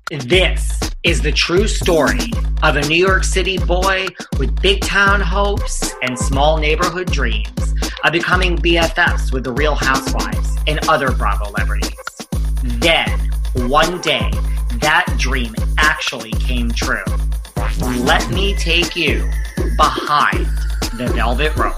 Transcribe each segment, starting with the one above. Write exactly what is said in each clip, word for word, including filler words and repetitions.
This is the true story of a New York City boy with big town hopes and small neighborhood dreams of becoming B F Fs with the Real Housewives and other Bravo celebrities. Then, one day, that dream actually came true. Let me take you behind the velvet rope.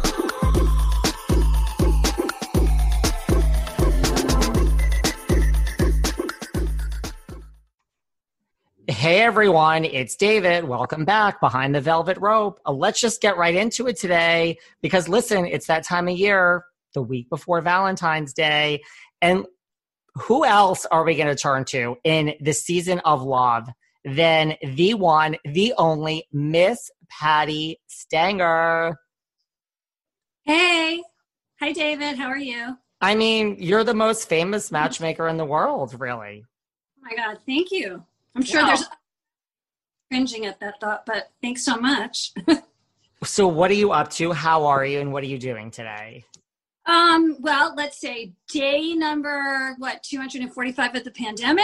Hey everyone, it's David. Welcome back behind the velvet rope. Uh, let's just get right into it today because listen, it's that time of year, the week before Valentine's Day. And who else are we going to turn to in the season of love than the one, the only Miss Patti Stanger? Hey. Hi, David. How are you? I mean, you're the most famous matchmaker in the world, really. Oh my God. Thank you. I'm sure Wow. there's cringing at that thought, but thanks so much. So what are you up to? How are you? And what are you doing today? um, well, let's say day number, what, two hundred forty-five of the pandemic?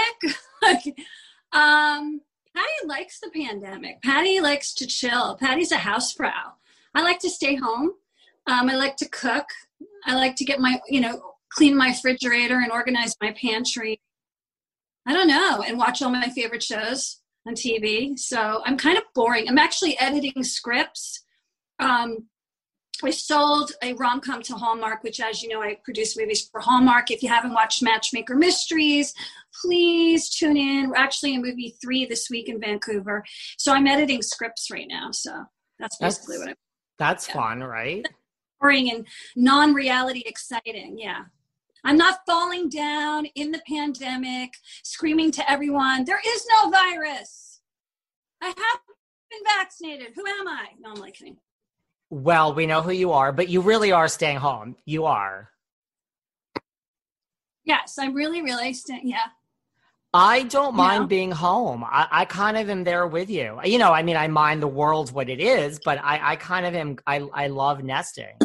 um, Patti likes the pandemic. Patti likes to chill. Patti's a housefrau. I like to stay home. Um, I like to cook. I like to get my, you know, clean my refrigerator and organize my pantry. I don't know, and watch all my favorite shows on T V. So I'm kind of boring. I'm actually editing scripts. Um, I sold a rom-com to Hallmark, which, as you know, I produce movies for Hallmark. If you haven't watched Matchmaker Mysteries, please tune in. We're actually in movie three this week in Vancouver. So I'm editing scripts right now. So that's basically That's, what I'm that's yeah. fun, right? Boring and non-reality exciting, yeah. I'm not falling down in the pandemic, screaming to everyone, there is no virus. I have been vaccinated. Who am I? No, I'm like kidding. Well, we know who you are, but you really are staying home. You are. Yes, I'm really, really staying, yeah. I don't mind You know? being home. I, I kind of am there with you. You know, I mean, I mind the world what it is, but I, I kind of am, I, I love nesting.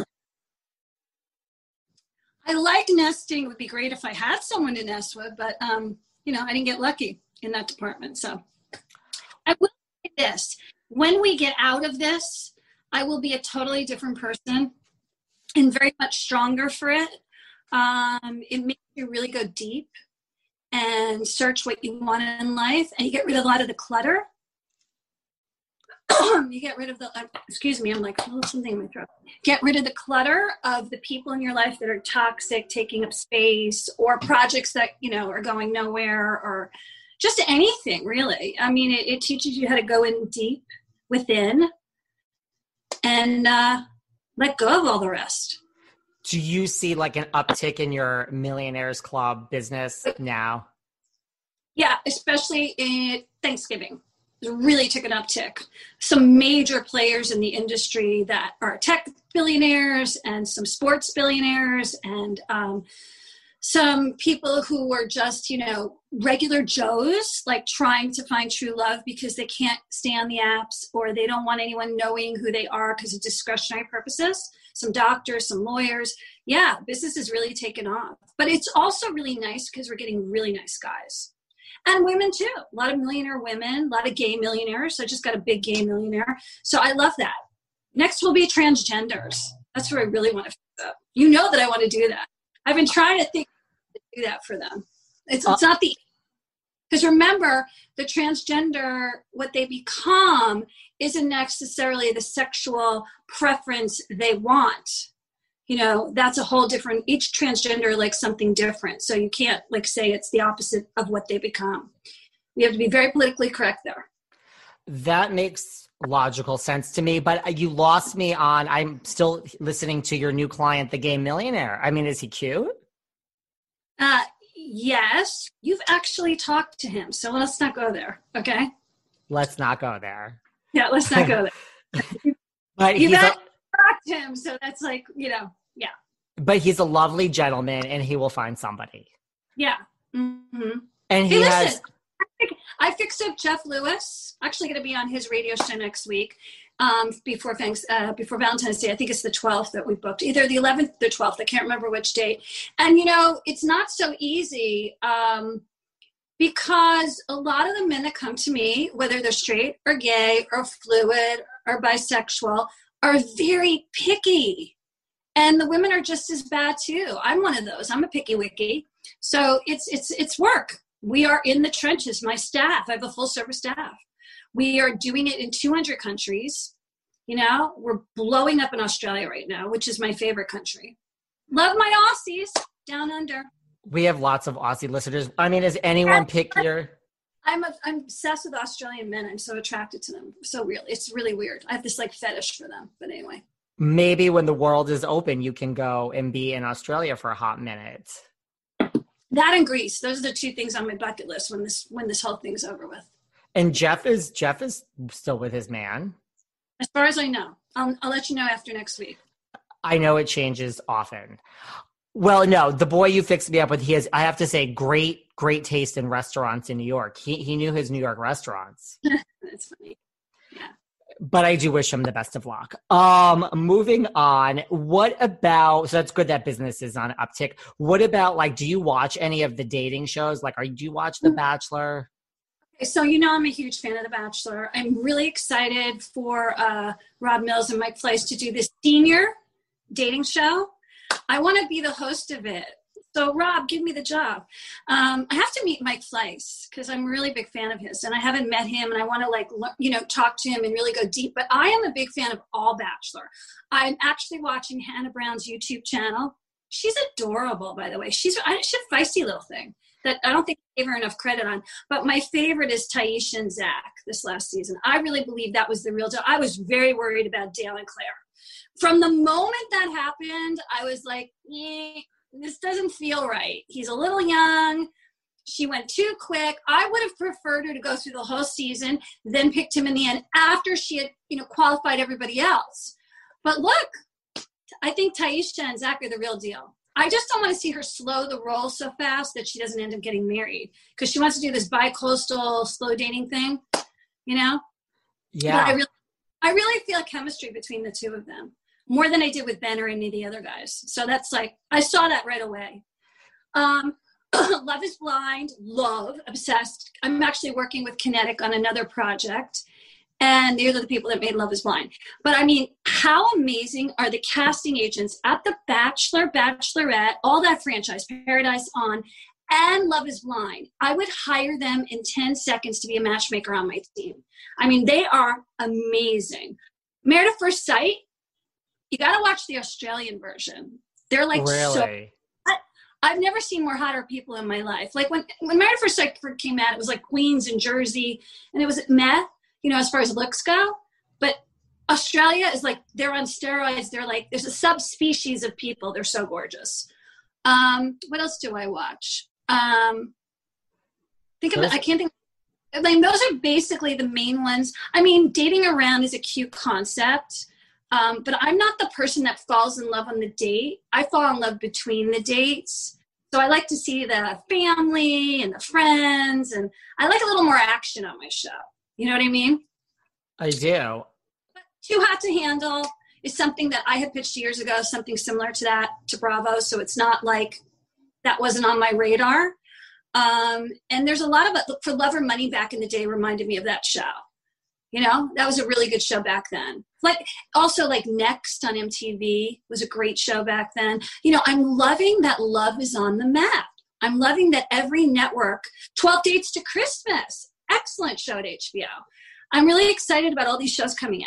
I like nesting. It would be great if I had someone to nest with, but, um, you know, I didn't get lucky in that department. So I will say this. When we get out of this, I will be a totally different person and very much stronger for it. Um, it makes you really go deep and search what you want in life, and you get rid of a lot of the clutter. You get rid of the, uh, excuse me, I'm like, oh, something in my throat. Get rid of the clutter of the people in your life that are toxic, taking up space, or projects that, you know, are going nowhere, or just anything, really. I mean, it, it teaches you how to go in deep within and uh, let go of all the rest. Do you see like an uptick in your Millionaires Club business now? Yeah, especially in Thanksgiving. It really took an uptick. Some major players in the industry that are tech billionaires and some sports billionaires and um, some people who were just, you know, regular Joes, like trying to find true love because they can't stay on the apps or they don't want anyone knowing who they are because of discretionary purposes. Some doctors, some lawyers. Yeah, business has really taken off. But it's also really nice because we're getting really nice guys. And women too. A lot of millionaire women, a lot of gay millionaires. I just got a big gay millionaire. So I love that. Next will be transgenders. That's where I really want to fix up. You know that I want to do that. I've been trying to think to do that for them. It's, it's not the, because remember, the transgender, what they become isn't necessarily the sexual preference they want. You know, that's a whole different, each transgender likes something different. So you can't like say it's the opposite of what they become. We have to be very politically correct there. That makes logical sense to me, but you lost me on, I'm still listening to your new client, the gay millionaire. I mean, is he cute? Uh, yes, you've actually talked to him. So let's not go there. Okay. Let's not go there. Yeah. Let's not go there. But You've he's a, actually talked to him. So that's like, you know, yeah. But he's a lovely gentleman and he will find somebody. Yeah. Mm-hmm. And he hey, listen, has... I fixed up Jeff Lewis. Actually going to be on his radio show next week. um, before thanks uh, before Valentine's Day. I think it's the twelfth that we booked, either the eleventh or the twelfth. I can't remember which date. And, you know, it's not so easy. Um, Because a lot of the men that come to me, whether they're straight or gay or fluid or bisexual, are very picky. And the women are just as bad too. I'm one of those. I'm a picky wicky. So it's it's it's work. We are in the trenches. My staff, I have a full service staff. We are doing it in two hundred countries. You know, we're blowing up in Australia right now, which is my favorite country. Love my Aussies down under. We have lots of Aussie listeners. I mean, is anyone pickier? I'm a, I'm obsessed with Australian men. I'm so attracted to them. So really, it's really weird. I have this like fetish for them. But anyway. Maybe when the world is open, you can go and be in Australia for a hot minute. That and Greece. Those are the two things on my bucket list when this when this whole thing's over with. And Jeff is Jeff is still with his man. As far as I know. I'll, I'll let you know after next week. I know it changes often. Well, no, the boy you fixed me up with, he has, I have to say, great, great taste in restaurants in New York. He he knew his New York restaurants. That's funny. Yeah. But I do wish him the best of luck. Um, moving on, what about, so that's good that business is on uptick. What about, like, do you watch any of the dating shows? Like, are do you watch The Bachelor? So, you know, I'm a huge fan of The Bachelor. I'm really excited for uh, Rob Mills and Mike Fleiss to do this senior dating show. I want to be the host of it. So, Rob, give me the job. Um, I have to meet Mike Fleiss because I'm a really big fan of his. And I haven't met him, and I want to, like, you know, talk to him and really go deep. But I am a big fan of all Bachelor. I'm actually watching Hannah Brown's YouTube channel. She's adorable, by the way. She's, she's a feisty little thing that I don't think I gave her enough credit on. But my favorite is Taisha and Zach this last season. I really believe that was the real deal. I was very worried about Dale and Claire. From the moment that happened, I was like, eh, this doesn't feel right. He's a little young. She went too quick. I would have preferred her to go through the whole season, then picked him in the end after she had, you know, qualified everybody else. But look, I think Taisha and Zach are the real deal. I just don't want to see her slow the roll so fast that she doesn't end up getting married because she wants to do this bi-coastal slow dating thing, you know? Yeah. But I really, I really feel chemistry between the two of them more than I did with Ben or any of the other guys. So that's like, I saw that right away. Um, Love is Blind, love, obsessed. I'm actually working with Kinetic on another project. And these are the people that made Love is Blind. But I mean, how amazing are the casting agents at The Bachelor, Bachelorette, all that franchise, Paradise On, and Love is Blind. I would hire them in ten seconds to be a matchmaker on my team. I mean, they are amazing. Married at First Sight, you got to watch the Australian version. They're like really? so... I, I've never seen more hotter people in my life. Like when, when Married at First Sight came out, it was like Queens and Jersey, and it was meh, you know, as far as looks go. But Australia is like, they're on steroids. They're like, there's a subspecies of people. They're so gorgeous. Um, what else do I watch? Um, think of it. I can't think. I mean, those are basically the main ones. I mean, dating around is a cute concept. Um, but I'm not the person that falls in love on the date. I fall in love between the dates. So I like to see the family and the friends. And I like a little more action on my show. You know what I mean? I do. Too Hot to Handle is something that I had pitched years ago, something similar to that, to Bravo. So it's not like that wasn't on my radar. Um, and there's a lot of, For Love or Money back in the day reminded me of that show. You know, that was a really good show back then. Like also like Next on M T V was a great show back then. You know, I'm loving that Love is on the map. I'm loving that every network, twelve Dates to Christmas, excellent show at H B O. I'm really excited about all these shows coming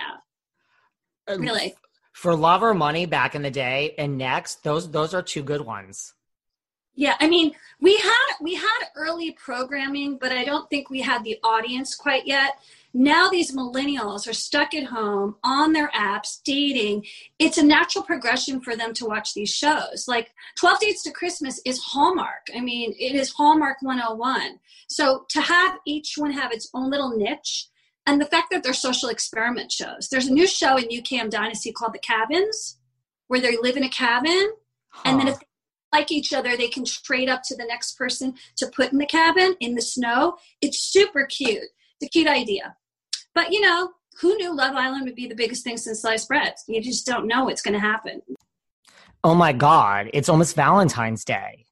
out. Really. For Love or Money back in the day and Next, those those are two good ones. Yeah, I mean, we had we had early programming, but I don't think we had the audience quite yet. Now these millennials are stuck at home on their apps, dating. It's a natural progression for them to watch these shows. Like twelve Dates to Christmas is Hallmark. I mean, it is Hallmark one oh one. So to have each one have its own little niche, and the fact that they're social experiment shows. There's a new show in U K M Dynasty called The Cabins, where they live in a cabin, huh. and then if they like each other, they can trade up to the next person to put in the cabin in the snow. It's super cute. It's a cute idea. But, you know, who knew Love Island would be the biggest thing since sliced bread? You just don't know what's going to happen. Oh, my God. It's almost Valentine's Day.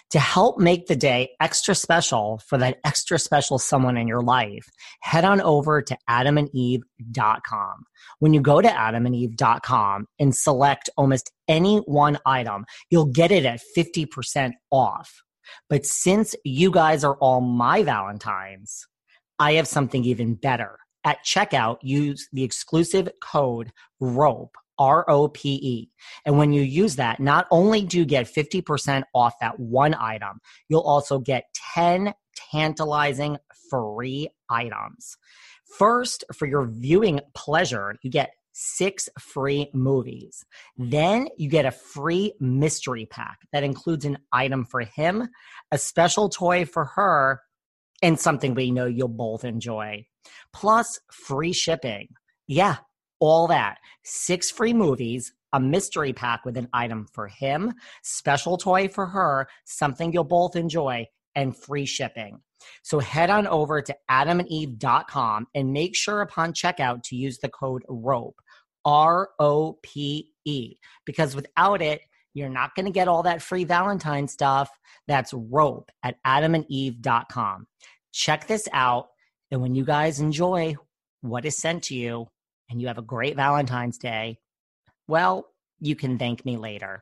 To help make the day extra special for that extra special someone in your life, head on over to adam and eve dot com. When you go to adam and eve dot com and select almost any one item, you'll get it at fifty percent off. But since you guys are all my Valentines, I have something even better. At checkout, use the exclusive code ROPE, R O P E. And when you use that, not only do you get fifty percent off that one item, you'll also get ten tantalizing free items. First, for your viewing pleasure, you get six free movies. Then you get a free mystery pack that includes an item for him, a special toy for her, and something we know you'll both enjoy. Plus, free shipping. Yeah, all that. Six free movies, a mystery pack with an item for him, special toy for her, something you'll both enjoy, and free shipping. So head on over to adam and eve dot com and make sure upon checkout to use the code ROPE, R O P E, because without it, you're not going to get all that free Valentine stuff. That's ROPE at adam and eve dot com. Check this out, and when you guys enjoy what is sent to you, and you have a great Valentine's Day, well, you can thank me later.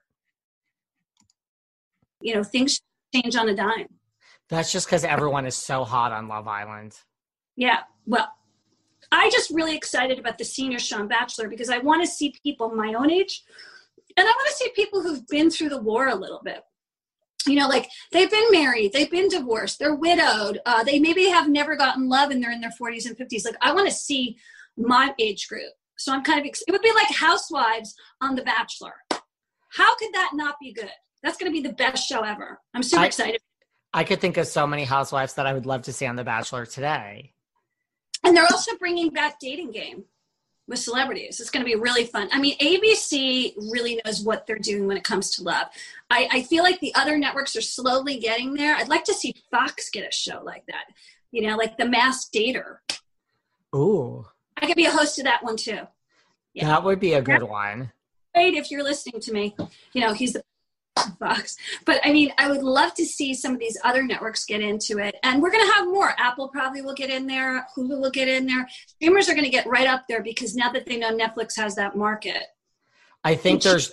You know, things change on a dime. That's just because everyone is so hot on Love Island. Yeah, well, I just really excited about the senior show on Bachelor because I want to see people my own age, and I want to see people who've been through the war a little bit. You know, like they've been married, they've been divorced, they're widowed, uh, they maybe have never gotten love and they're in their forties and fifties. Like, I want to see my age group. So I'm kind of, ex- it would be like Housewives on The Bachelor. How could that not be good? That's going to be the best show ever. I'm super I, excited. I could think of so many housewives that I would love to see on The Bachelor today. And they're also bringing back Dating Game with celebrities. It's going to be really fun. I mean, A B C really knows what they're doing when it comes to love. I, I feel like the other networks are slowly getting there. I'd like to see Fox get a show like that. You know, like The Masked Dater. Ooh. I could be a host of that one too. Yeah. That would be a good one. Great, if you're listening to me. You know, he's the Fox. But I mean, I would love to see some of these other networks get into it. And we're going to have more. Apple probably will get in there. Hulu will get in there. Streamers are going to get right up there because now that they know Netflix has that market. I think there's,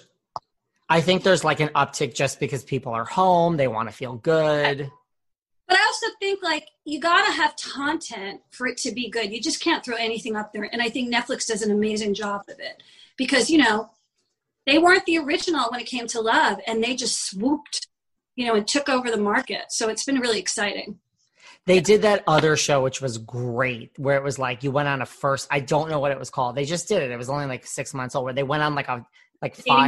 I think there's like an uptick just because people are home. They want to feel good. But I also think, like, you got to have content for it to be good. You just can't throw anything up there. And I think Netflix does an amazing job of it because, you know, they weren't the original when it came to love, and they just swooped, you know, and took over the market. So it's been really exciting. They did that other show, which was great, where it was like you went on a first, I don't know what it was called. They just did it. It was only like six months old, where they went on like a, like five.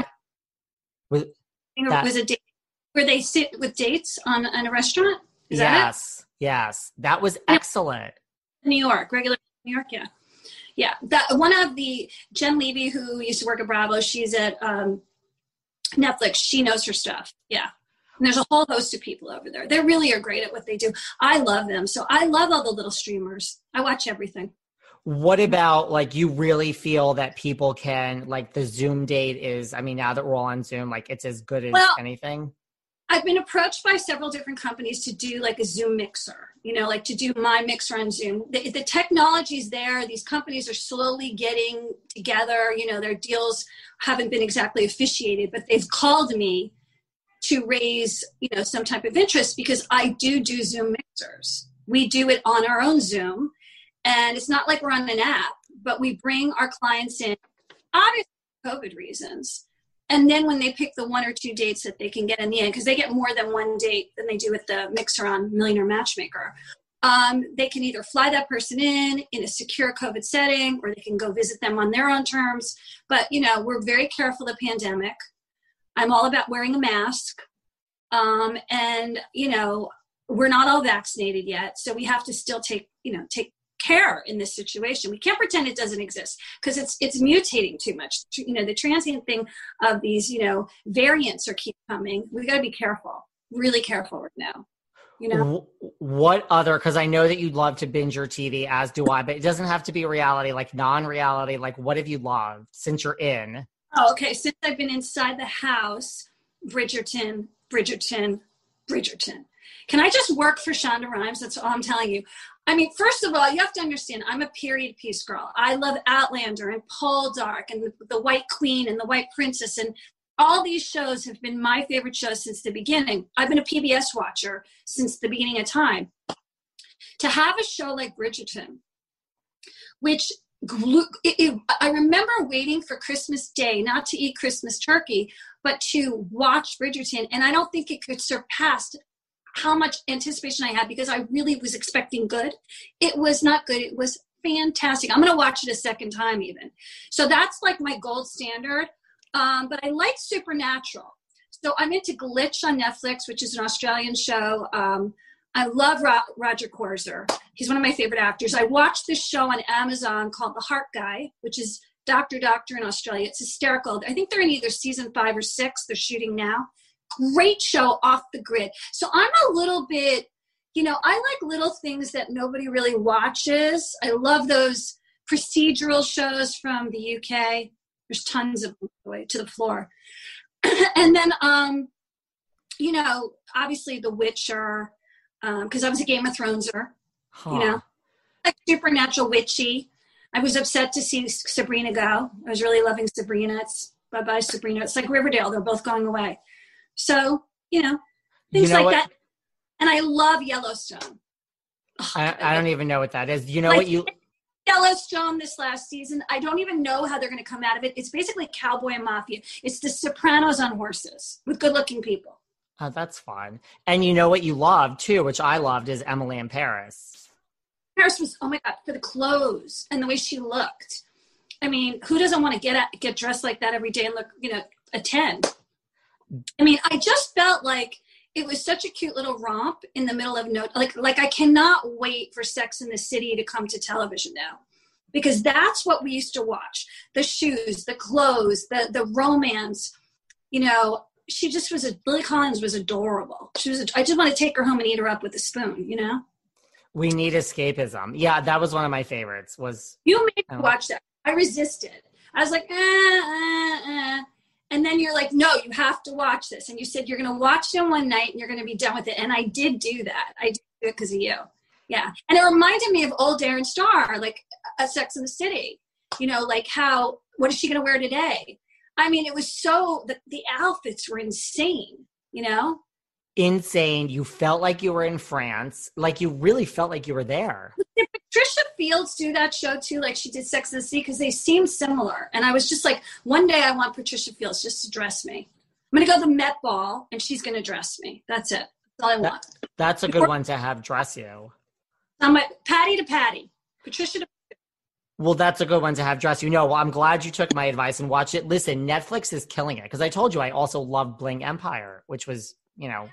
Was, was it date, where they sit with dates on, on a restaurant? Is yes. That yes. That was excellent. New York, regular New York. Yeah. Yeah. That one of the Jen Levy, who used to work at Bravo, she's at um, Netflix. She knows her stuff. Yeah. And there's a whole host of people over there. They really are great at what they do. I love them. So I love all the little streamers. I watch everything. What about, like, you really feel that people can, like, the Zoom date is, I mean, now that we're all on Zoom, like, it's as good as well, anything? I've been approached by several different companies to do like a Zoom mixer, you know, like to do my mixer on Zoom. The, the technology's there. These companies are slowly getting together. You know, their deals haven't been exactly officiated, but they've called me to raise, you know, some type of interest because I do do Zoom mixers. We do it on our own Zoom, and it's not like we're on an app, but we bring our clients in, obviously for COVID reasons. And then when they pick the one or two dates that they can get in the end, because they get more than one date than they do with the mixer on Millionaire Matchmaker, um, they can either fly that person in in a secure COVID setting, or they can go visit them on their own terms. But, you know, we're very careful of the pandemic. I'm all about wearing a mask. Um, and, you know, we're not all vaccinated yet. So we have to still take, you know, take care in this situation. We can't pretend it doesn't exist because it's it's mutating too much. You know, the transient thing of these, you know, variants are keep coming. We got to be careful, really careful right now. You know, what other? Because I know that you love to binge your T V, as do I. But it doesn't have to be reality, like non-reality. Like, what have you loved since you're in? Oh, okay. Since I've been inside the house, Bridgerton, Bridgerton, Bridgerton. Can I just work for Shonda Rhimes? That's all I'm telling you. I mean, first of all, you have to understand, I'm a period piece girl. I love Outlander and Poldark and the, the White Queen and the White Princess. And all these shows have been my favorite shows since the beginning. I've been a P B S watcher since the beginning of time. To have a show like Bridgerton, which it, it, I remember waiting for Christmas Day, not to eat Christmas turkey, but to watch Bridgerton. And I don't think it could surpass how much anticipation I had because I really was expecting good. It was not good. It was fantastic. I'm going to watch it a second time even. So that's like my gold standard. Um, but I like Supernatural. So I'm into Glitch on Netflix, which is an Australian show. Um, I love Ro- Roger Corser. He's one of my favorite actors. I watched this show on Amazon called The Heart Guy, which is Doctor Doctor in Australia. It's hysterical. I think they're in either season five or six. They're shooting now. Great show, off the grid. So I'm a little bit, you know, I like little things that nobody really watches. I love those procedural shows from the U K. There's tons of them way to the floor. And then, um, you know, obviously The Witcher, because um, I was a Game of Throneser, huh. you know, like Supernatural witchy. I was upset to see Sabrina go. I was really loving Sabrina. It's bye-bye Sabrina. It's like Riverdale. They're both going away. So, you know, things you know like what? that. And I love Yellowstone. Oh, I, I don't even know what that is. You know like, what you... Yellowstone this last season. I don't even know how they're going to come out of it. It's basically cowboy and mafia. It's the Sopranos on horses with good-looking people. Oh, that's fun. And you know what you loved, too, which I loved, is Emily in Paris. Paris was, oh, my God, for the clothes and the way she looked. I mean, who doesn't want to get at, get dressed like that every day and look, you know, a ten? I mean, I just felt like it was such a cute little romp in the middle of no, like, like I cannot wait for Sex and the City to come to television now, because that's what we used to watch. The shoes, the clothes, the, the romance, you know, she just was, a, Lily Collins was adorable. She was, a, I just want to take her home and eat her up with a spoon, you know? We need escapism. Yeah, that was one of my favorites was. You made me watch that. I resisted. I was like, eh, eh, eh. And then you're like, no, you have to watch this. And you said you're going to watch it one night and you're going to be done with it. And I did do that. I did do it because of you. Yeah. And it reminded me of old Darren Star, like a Sex and the City. You know, like how, what is she going to wear today? I mean, it was so, the, the outfits were insane, you know? Insane. You felt like you were in France. Like you really felt like you were there. Did Patricia Fields do that show too? Like she did Sex and the City? Because they seemed similar. And I was just like, one day I want Patricia Fields just to dress me. I'm going to go to the Met Ball and she's going to dress me. That's it. That's all I want. That, that's a good Before, one to have dress you. I'm like, Patty to Patty. Patricia to Well, that's a good one to have dress you. No, well, I'm glad you took my advice and watched it. Listen, Netflix is killing it. Because I told you I also loved Bling Empire, which was, you know.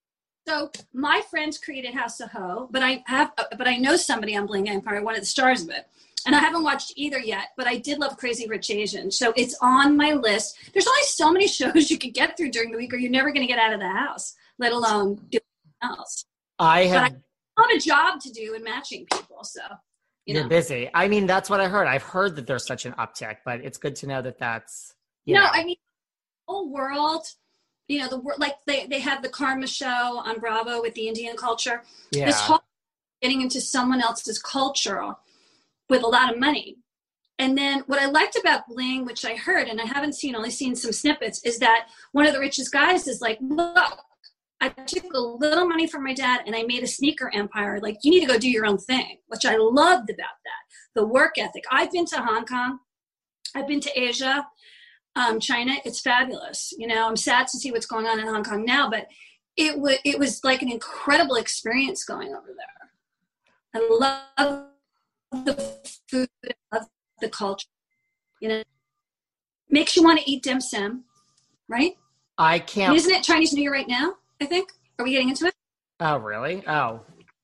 So my friends created House of Ho, but I have, but I know somebody on Bling Empire, one of the stars of it, and I haven't watched either yet. But I did love Crazy Rich Asians, so it's on my list. There's only so many shows you can get through during the week, or you're never going to get out of the house, let alone do anything else. I have, but I have a job to do in matching people, so you you're know. busy. I mean, that's what I heard. I've heard that there's such an uptick, but it's good to know that that's you no. know. I mean, the whole world. You know, the like they, they have the Karma show on Bravo with the Indian culture. Yeah. This whole getting into someone else's culture with a lot of money. And then what I liked about Bling, which I heard, and I haven't seen, only seen some snippets, is that one of the richest guys is like, look, I took a little money from my dad and I made a sneaker empire. Like, you need to go do your own thing, which I loved about that. The work ethic. I've been to Hong Kong. I've been to Asia. Um, China, it's fabulous. You know, I'm sad to see what's going on in Hong Kong now, but it was it was like an incredible experience going over there. I love the food, I love the culture. You know, makes you want to eat dim sum, right? I can't. Isn't it Chinese New Year right now? I think. Are we getting into it? Oh, really? Oh,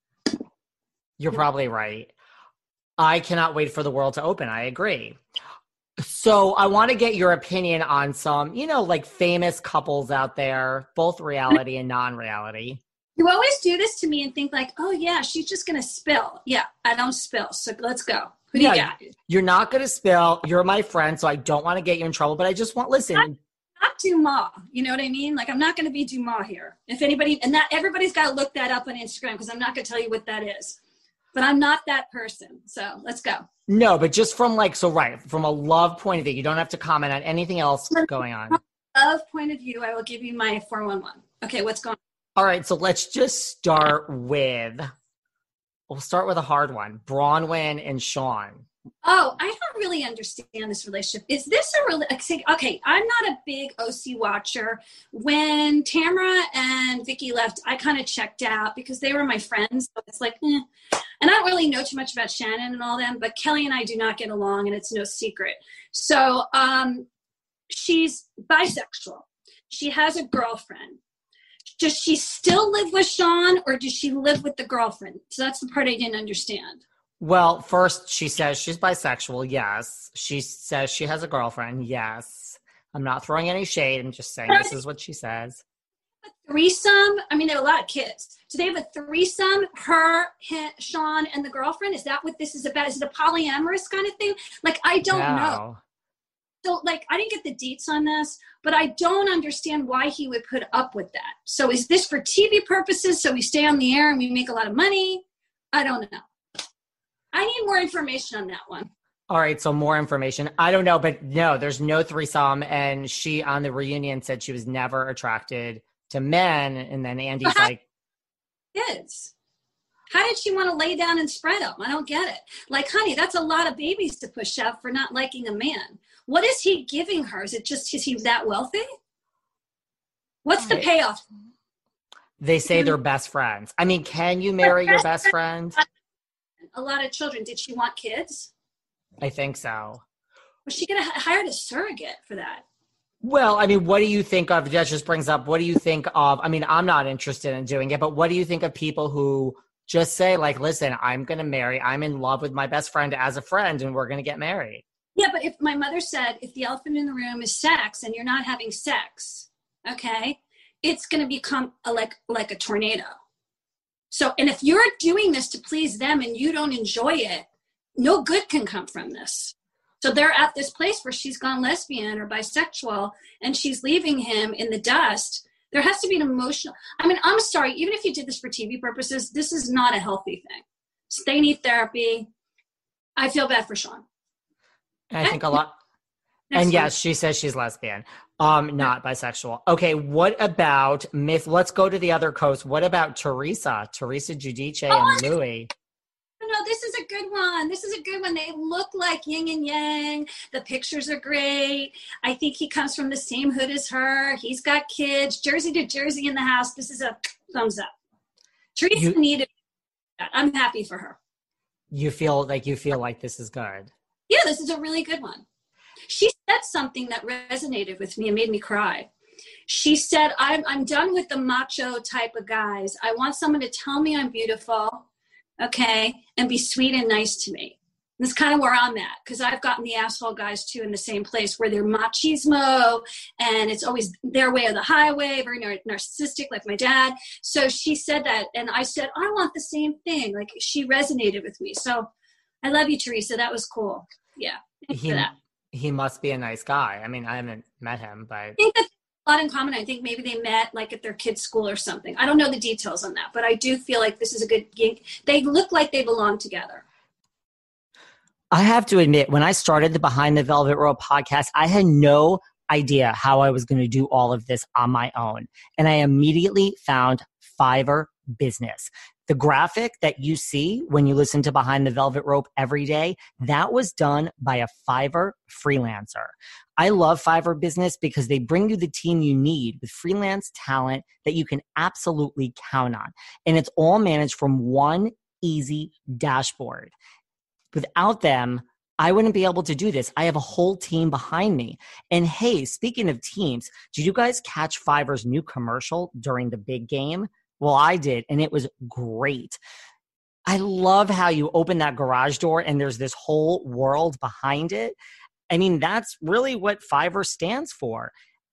you're probably right. I cannot wait for the world to open. I agree. So I want to get your opinion on some, you know, like famous couples out there, both reality and non-reality. You always do this to me and think like, oh yeah, she's just going to spill. Yeah, I don't spill. So let's go. Who do yeah, you got? You're not going to spill. You're my friend, so I don't want to get you in trouble, but I just want, listen. I'm not Dumas. You know what I mean? Like, I'm not going to be Dumas here. If anybody, and that everybody's got to look that up on Instagram because I'm not going to tell you what that is. But I'm not that person. So let's go. No, but just from like, so right, from a love point of view, you don't have to comment on anything else going on. From a love point of view, I will give you my four one one. Okay, what's going on? All right, so let's just start with, we'll start with a hard one. Bronwyn and Sean. Oh, I don't really understand this relationship. Is this a real? Okay, I'm not a big O C watcher. When Tamara and Vicky left, I kind of checked out because they were my friends. So it's like, eh. And I don't really know too much about Shannon and all them, but Kelly and I do not get along, and it's no secret. So um, she's bisexual. She has a girlfriend. Does she still live with Sean, or does she live with the girlfriend? So that's the part I didn't understand. Well, first, she says she's bisexual, yes. She says she has a girlfriend, yes. I'm not throwing any shade. I'm just saying this is what she says. A threesome? I mean, they have a lot of kids. Do they have a threesome, her, him, Sean, and the girlfriend? Is that what this is about? Is it a polyamorous kind of thing? Like, I don't no. know. So, like, I didn't get the deets on this, but I don't understand why he would put up with that. So is this for T V purposes so we stay on the air and we make a lot of money? I don't know. I need more information on that one. All right, so more information. I don't know, but no, there's no threesome. And she, on the reunion, said she was never attracted to men. And then Andy's how, like... Kids. How did she want to lay down and spread them? I don't get it. Like, honey, that's a lot of babies to push out for not liking a man. What is he giving her? Is it just because he's that wealthy? What's the payoff? They say they're best friends. I mean, can you marry your best friend? A lot of children. Did she want kids? I think so. Was she going to hire a surrogate for that? Well, I mean, what do you think of, that just brings up, what do you think of, I mean, I'm not interested in doing it, but what do you think of people who just say like, listen, I'm going to marry, I'm in love with my best friend as a friend and we're going to get married? Yeah, but if my mother said, if the elephant in the room is sex and you're not having sex, okay, it's going to become a, like like a tornado. So, and if you're doing this to please them and you don't enjoy it, no good can come from this. So they're at this place where she's gone lesbian or bisexual and she's leaving him in the dust. There has to be an emotional, I mean, I'm sorry, even if you did this for T V purposes, this is not a healthy thing. So they need therapy. I feel bad for Sean. I think a lot. And yes, she says she's lesbian, um, not bisexual. Okay, what about myth? Let's go to the other coast. What about Teresa, Teresa Giudice and oh, Louis? No, this is a good one. This is a good one. They look like yin and yang. The pictures are great. I think he comes from the same hood as her. He's got kids, Jersey to Jersey in the house. This is a thumbs up. Teresa you, needed that. I'm happy for her. You feel like you feel like this is good. Yeah, this is a really good one. She said something that resonated with me and made me cry. She said, I'm, I'm done with the macho type of guys. I want someone to tell me I'm beautiful, okay, and be sweet and nice to me. And that's kind of where I'm at, because I've gotten the asshole guys, too, in the same place where they're machismo, and it's always their way or the highway, very nar- narcissistic, like my dad. So she said that, and I said, I want the same thing. Like, she resonated with me. So I love you, Teresa. That was cool. Yeah, thanks he, for that. He must be a nice guy. I mean, I haven't met him, but... I think that's a lot in common. I think maybe they met like at their kid's school or something. I don't know the details on that, but I do feel like this is a good gig. They look like they belong together. I have to admit, when I started the Behind the Velvet Rope podcast, I had no idea how I was going to do all of this on my own. And I immediately found Fiverr Business. The graphic that you see when you listen to Behind the Velvet Rope every day, that was done by a Fiverr freelancer. I love Fiverr Business because they bring you the team you need with freelance talent that you can absolutely count on. And it's all managed from one easy dashboard. Without them, I wouldn't be able to do this. I have a whole team behind me. And hey, speaking of teams, did you guys catch Fiverr's new commercial during the big game? Well, I did, and it was great. I love how you open that garage door and there's this whole world behind it. I mean, that's really what Fiverr stands for.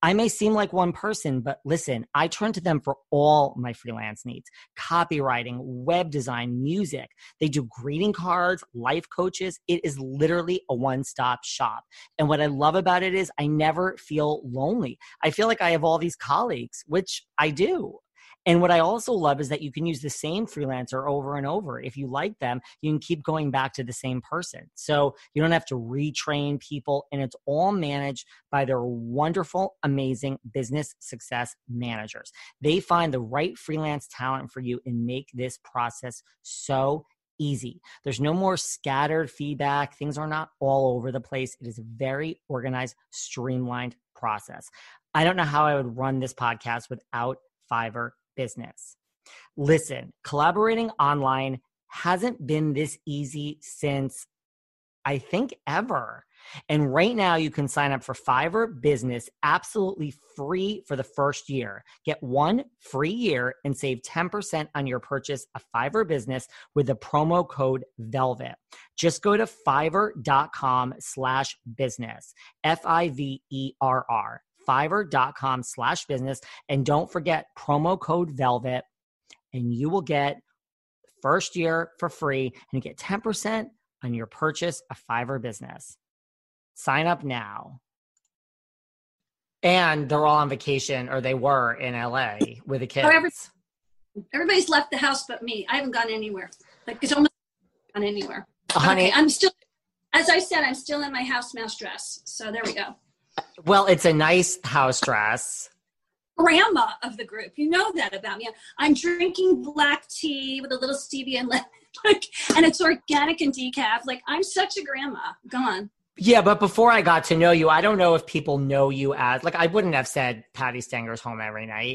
I may seem like one person, but listen, I turn to them for all my freelance needs: copywriting, web design, music. They do greeting cards, life coaches. It is literally a one-stop shop. And what I love about it is I never feel lonely. I feel like I have all these colleagues, which I do. And what I also love is that you can use the same freelancer over and over. If you like them, you can keep going back to the same person. So you don't have to retrain people, and it's all managed by their wonderful, amazing business success managers. They find the right freelance talent for you and make this process so easy. There's no more scattered feedback. Things are not all over the place. It is a very organized, streamlined process. I don't know how I would run this podcast without Fiverr Business. Listen, collaborating online hasn't been this easy since, I think, ever. And right now you can sign up for Fiverr Business absolutely free for the first year. Get one free year and save ten percent on your purchase of Fiverr Business with the promo code VELVET. Just go to fiverr.com slash business, F I V E R R. fiverr.com slash business. And don't forget promo code VELVET, and you will get first year for free, and you get ten percent on your purchase of Fiverr Business. Sign up now. And they're all on vacation, or they were in L A with the kids. Oh, every, everybody's left the house but me. I haven't gone anywhere. Like, it's almost gone anywhere. Uh, honey, okay, I'm still, as I said, I'm still in my house mouse dress. So there we go. Well, it's a nice house dress. Grandma of the group. You know that about me. I'm drinking black tea with a little stevia and lemon, like, and it's organic and decaf. Like, I'm such a grandma. Go on. Yeah, but before I got to know you, I don't know if people know you as, like, I wouldn't have said Patti Stanger's home every night.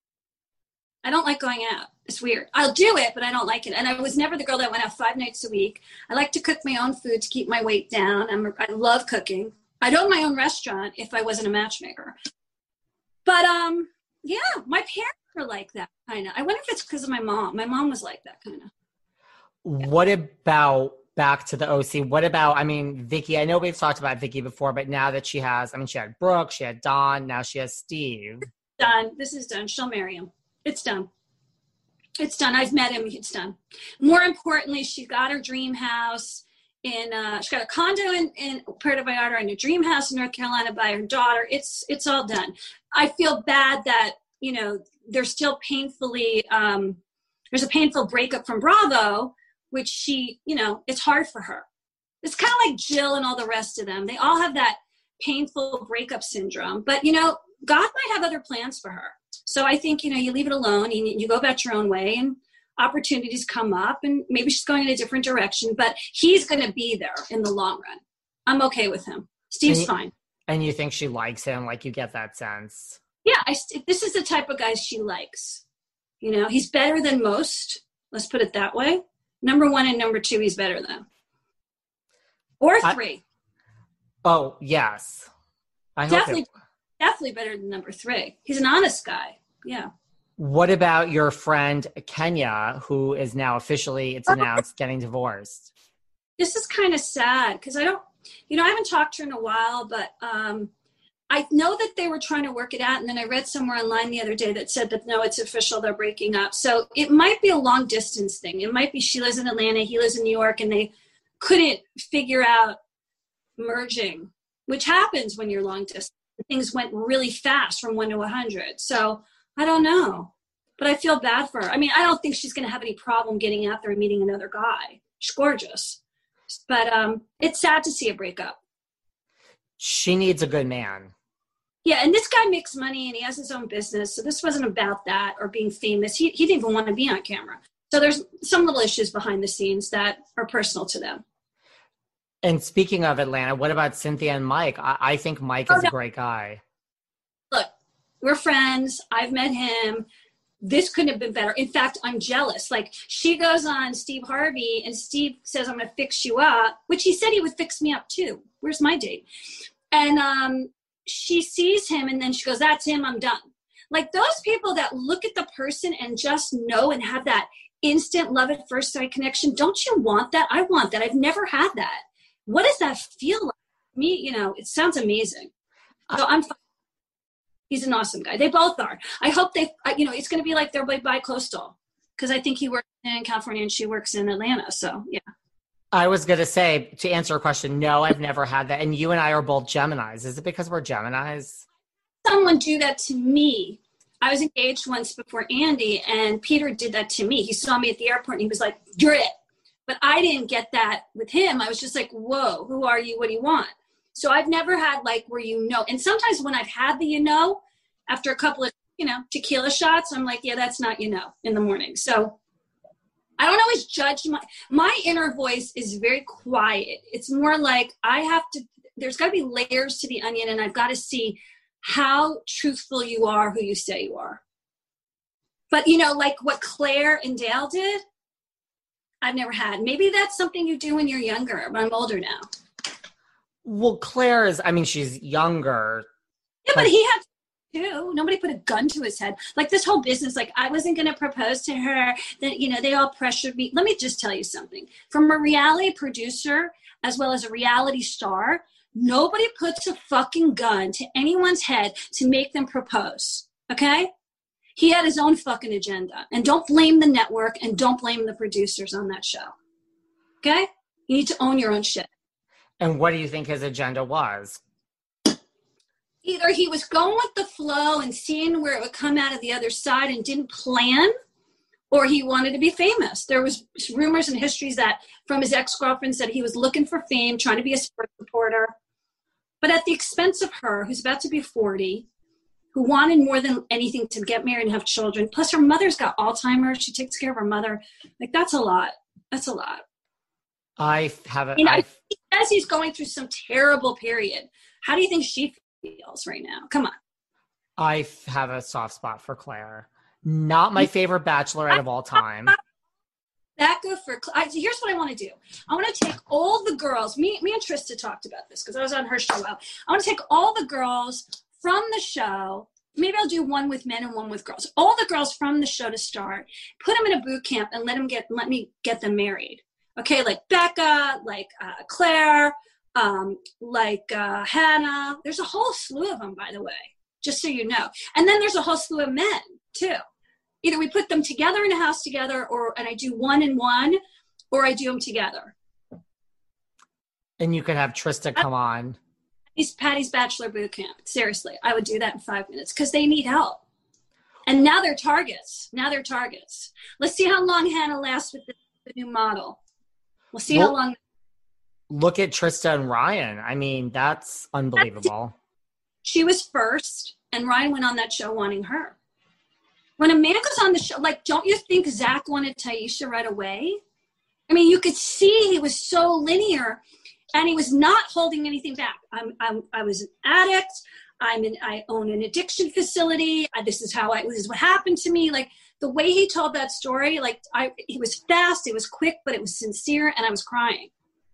I don't like going out. It's weird. I'll do it, but I don't like it. And I was never the girl that went out five nights a week. I like to cook my own food to keep my weight down. I'm, I love cooking. I'd own my own restaurant if I wasn't a matchmaker. But, um, yeah, my parents were like that, kind of. I wonder if it's because of my mom. My mom was like that, kind of. What about, back to the O C, what about, I mean, Vicky, I know we've talked about Vicky before, but now that she has, I mean, she had Brooke, she had Don, now she has Steve. Done. This is done. She'll marry him. It's done. It's done. I've met him. It's done. More importantly, she got her dream house. In uh, she got a condo in, in Puerto Vallarta and a dream house in North Carolina by her daughter. It's it's all done. I feel bad that, you know, they're still painfully, um, there's a painful breakup from Bravo, which she, you know, it's hard for her. It's kind of like Jill and all the rest of them. They all have that painful breakup syndrome. But, you know, God might have other plans for her. So I think, you know, you leave it alone, you, you go about your own way, and opportunities come up, and maybe she's going in a different direction, but he's going to be there in the long run. I'm okay with him. Steve's and you, fine. And you think she likes him? Like, you get that sense? Yeah, I, this is the type of guy she likes. You know, he's better than most. Let's put it that way. Number one and number two, he's better than. Or three. I, oh, yes. I definitely, hope it, definitely better than number three. He's an honest guy. Yeah. What about your friend Kenya, who is now officially, it's announced, getting divorced? This is kind of sad because I don't, you know, I haven't talked to her in a while, but um, I know that they were trying to work it out. And then I read somewhere online the other day that said that, no, it's official, they're breaking up. So it might be a long distance thing. It might be she lives in Atlanta, he lives in New York, and they couldn't figure out merging, which happens when you're long distance. Things went really fast from one to a hundred. So I don't know, but I feel bad for her. I mean, I don't think she's going to have any problem getting out there and meeting another guy. She's gorgeous, but um, it's sad to see a breakup. She needs a good man. Yeah, and this guy makes money and he has his own business, so this wasn't about that or being famous. He he didn't even want to be on camera. So there's some little issues behind the scenes that are personal to them. And speaking of Atlanta, what about Cynthia and Mike? I, I think Mike is oh, no. a great guy. Look, we're friends. I've met him. This couldn't have been better. In fact, I'm jealous. Like, she goes on Steve Harvey and Steve says, I'm going to fix you up, which he said he would fix me up too. Where's my date? And um, she sees him and then she goes, that's him. I'm done. Like, those people that look at the person and just know and have that instant love at first sight connection. Don't you want that? I want that. I've never had that. What does that feel like? Me, you know, it sounds amazing. So I'm fine. He's an awesome guy. They both are. I hope they, you know, it's going to be like they're bi-coastal because I think he works in California and she works in Atlanta. So, yeah. I was going to say, to answer a question, no, I've never had that. And you and I are both Geminis. Is it because we're Geminis? Someone do that to me. I was engaged once before Andy, and Peter did that to me. He saw me at the airport, and he was like, you're it. But I didn't get that with him. I was just like, whoa, who are you? What do you want? So I've never had like where you know. And sometimes when I've had the you know, after a couple of, you know, tequila shots, I'm like, yeah, that's not you know in the morning. So I don't always judge. My, my inner voice is very quiet. It's more like I have to, there's got to be layers to the onion, and I've got to see how truthful you are, who you say you are. But, you know, like what Claire and Dale did, I've never had. Maybe that's something you do when you're younger, but I'm older now. Well, Claire is, I mean, she's younger. Yeah, but, but he had too. Nobody put a gun to his head. Like this whole business, like I wasn't going to propose to her. That, you know, they all pressured me. Let me just tell you something. From a reality producer as well as a reality star, nobody puts a fucking gun to anyone's head to make them propose. Okay? He had his own fucking agenda. And don't blame the network and don't blame the producers on that show. Okay? You need to own your own shit. And what do you think his agenda was? Either he was going with the flow and seeing where it would come out of the other side and didn't plan, or he wanted to be famous. There was rumors and histories that from his ex-girlfriends that he was looking for fame, trying to be a sports reporter, but at the expense of her, who's about to be forty, who wanted more than anything to get married and have children. Plus her mother's got Alzheimer's. She takes care of her mother. Like that's a lot. That's a lot. I have a, you know, I, he says he's going through some terrible period. How do you think she feels right now? Come on. I have a soft spot for Claire. Not my favorite bachelorette of all time. Becca for I, here's what I want to do. I want to take all the girls. Me, me and Trista talked about this because I was on her show. I want to take all the girls from the show. Maybe I'll do one with men and one with girls. All the girls from the show to start. Put them in a boot camp and let them get. Let me get them married. Okay, like Becca, like uh, Claire, um, like uh, Hannah. There's a whole slew of them, by the way, just so you know. And then there's a whole slew of men, too. Either we put them together in a house together, or and I do one and one, or I do them together. And you could have Trista come on. Patty's, Patty's Bachelor Boot Camp. Seriously, I would do that in five minutes because they need help. And now they're targets. Now they're targets. Let's see how long Hannah lasts with the, the new model. We'll see well, how long. Look at Trista and Ryan. I mean, that's unbelievable. She was first, and Ryan went on that show wanting her. When a man goes on the show, like, don't you think Zach wanted Taisha right away? I mean, you could see he was so linear, and he was not holding anything back. I'm, I'm I was an addict. I'm an, I own an addiction facility. I, this is how I, this is what happened to me. Like, the way he told that story, like, I, it was fast, it was quick, but it was sincere, and I was crying.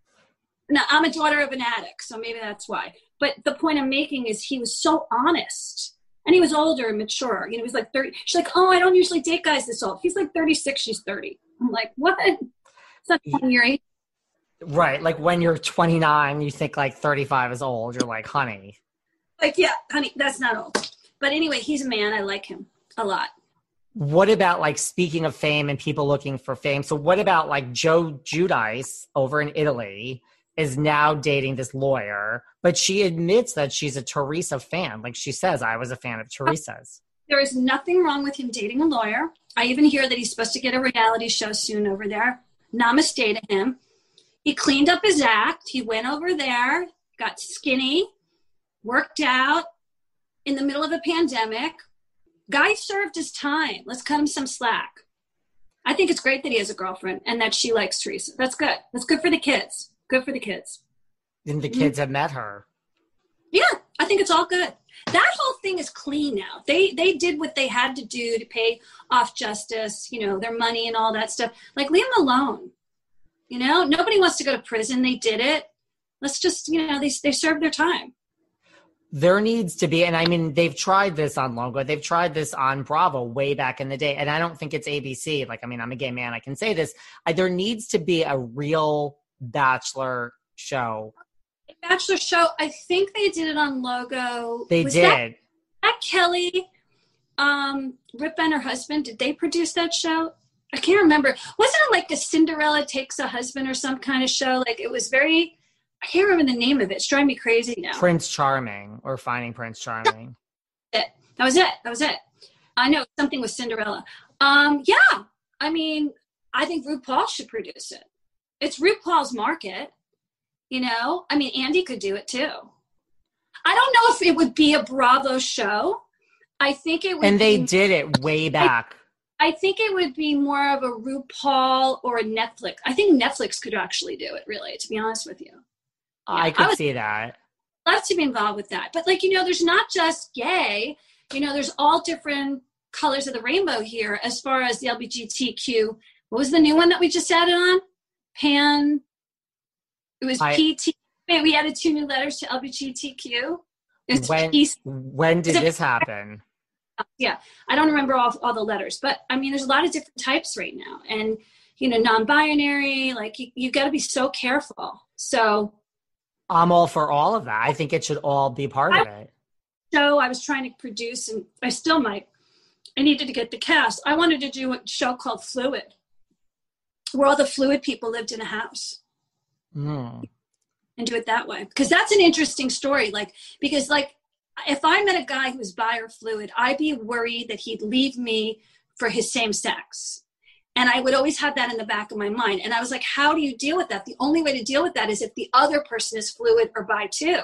Now, I'm a daughter of an addict, so maybe that's why. But the point I'm making is he was so honest, and he was older and mature. You know, he was like thirty. She's like, oh, I don't usually date guys this old. He's like thirty-six, she's thirty. I'm like, what? It's not your age. Right, like when you're twenty-nine, you think like thirty-five is old. You're like, honey. Like, yeah, honey, that's not old. But anyway, he's a man. I like him a lot. What about, like, speaking of fame and people looking for fame, so what about, like, Joe Giudice over in Italy is now dating this lawyer, but she admits that she's a Teresa fan. Like, she says, I was a fan of Teresa's. There is nothing wrong with him dating a lawyer. I even hear that he's supposed to get a reality show soon over there. Namaste to him. He cleaned up his act. He went over there, got skinny, worked out in the middle of a pandemic. Guy served his time. Let's cut him some slack. I think it's great that he has a girlfriend and that she likes Teresa. That's good. That's good for the kids. Good for the kids. And the kids mm-hmm. have met her. Yeah, I think it's all good. That whole thing is clean now. They they did what they had to do to pay off justice, you know, their money and all that stuff. Like, leave them alone. You know, nobody wants to go to prison. They did it. Let's just, you know, they they served their time. There needs to be, and I mean, they've tried this on Longo. They've tried this on Bravo way back in the day. And I don't think it's A B C. Like, I mean, I'm a gay man. I can say this. I, there needs to be a real Bachelor show. Bachelor show. I think they did it on Logo. They Was did. That, That Kelly, um, Rip and her husband, did they produce that show? I can't remember. Wasn't it like the Cinderella Takes a Husband or some kind of show? Like it was very, I can't remember the name of it. It's driving me crazy now. Prince Charming or Finding Prince Charming. That was it. That was it. I know something with Cinderella. Um, yeah. I mean, I think RuPaul should produce it. It's RuPaul's market, you know? I mean, Andy could do it too. I don't know if it would be a Bravo show. I think it would And they be, did it way back. I, I think it would be more of a RuPaul or a Netflix. I think Netflix could actually do it, really, to be honest with you. Yeah, I could I would see that. love to be involved with that. But, like, you know, there's not just gay. You know, there's all different colors of the rainbow here as far as the L G B T Q. What was the new one that we just added on? Pan. It was I, P T. We added two new letters to L G B T Q. It's when, P- when did this happen? Yeah, I don't remember all, all the letters. But, I mean, there's a lot of different types right now. And, you know, non-binary, like, you, you got to be so careful. So I'm all for all of that. I think it should all be part I, of it. So I was trying to produce, and I still might. I needed to get the cast. I wanted to do a show called Fluid, where all the fluid people lived in a house. Mm. And do it that way. Because that's an interesting story. Like, because like, if I met a guy who was bi or fluid, I'd be worried that he'd leave me for his same sex. And I would always have that in the back of my mind. And I was like, how do you deal with that? The only way to deal with that is if the other person is fluid or bi too.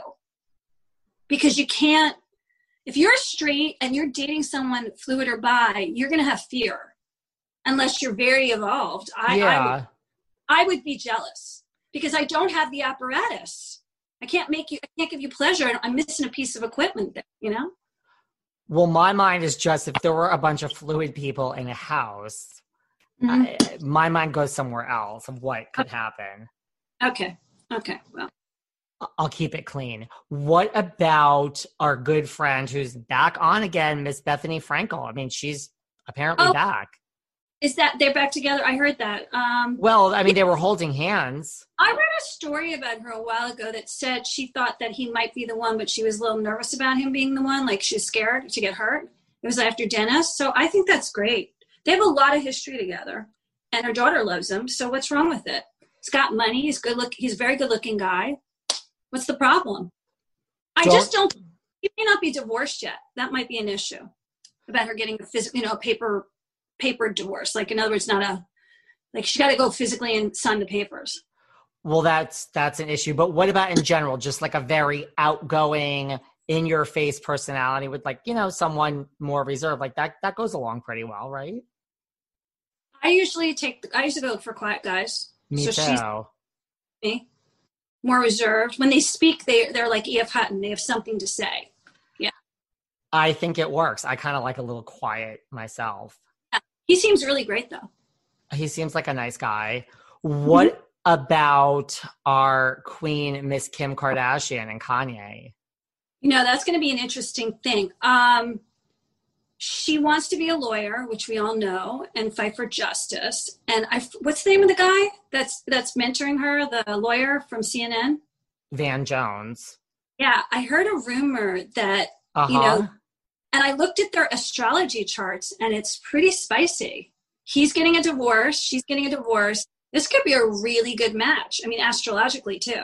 Because you can't, if you're straight and you're dating someone fluid or bi, you're going to have fear. Unless you're very evolved. I, yeah. I, would, I would be jealous because I don't have the apparatus. I can't make you, I can't give you pleasure. And I'm missing a piece of equipment there, you know? Well, my mind is just if there were a bunch of fluid people in a house, Mm-hmm. I, my mind goes somewhere else of what could happen. Okay. Okay. Well, I'll keep it clean. What about our good friend who's back on again, Miss Bethany Frankel? I mean, she's apparently oh, back. Is that they're back together? I heard that. Um, well, I mean, they were holding hands. I read a story about her a while ago that said she thought that he might be the one, but she was a little nervous about him being the one. Like she's scared to get hurt. It was after Dennis. So I think that's great. They have a lot of history together, and her daughter loves him. So what's wrong with it? He's got money. He's good look. He's a very good looking guy. What's the problem? I don't, just don't. He may not be divorced yet. That might be an issue about her getting a physical, you know, paper, paper divorce. Like in other words, not a like she got to go physically and sign the papers. Well, that's that's an issue. But what about in general? Just like a very outgoing, in your face personality with like you know someone more reserved like that. That goes along pretty well, right? I usually take, I used to go for quiet guys. Me so too. She's me, more reserved. When they speak, they, they're like E F. Hutton. They have something to say. Yeah. I think it works. I kind of like a little quiet myself. Yeah. He seems really great, though. He seems like a nice guy. What mm-hmm. about our queen, Miss Kim Kardashian and Kanye? You know, that's going to be an interesting thing. Um, She wants to be a lawyer, which we all know, and fight for justice. And I, what's the name of the guy that's that's mentoring her, the lawyer from C N N? Van Jones. Yeah, I heard a rumor that, uh-huh. you know, and I looked at their astrology charts, and it's pretty spicy. He's getting a divorce. She's getting a divorce. This could be a really good match. I mean, astrologically, too.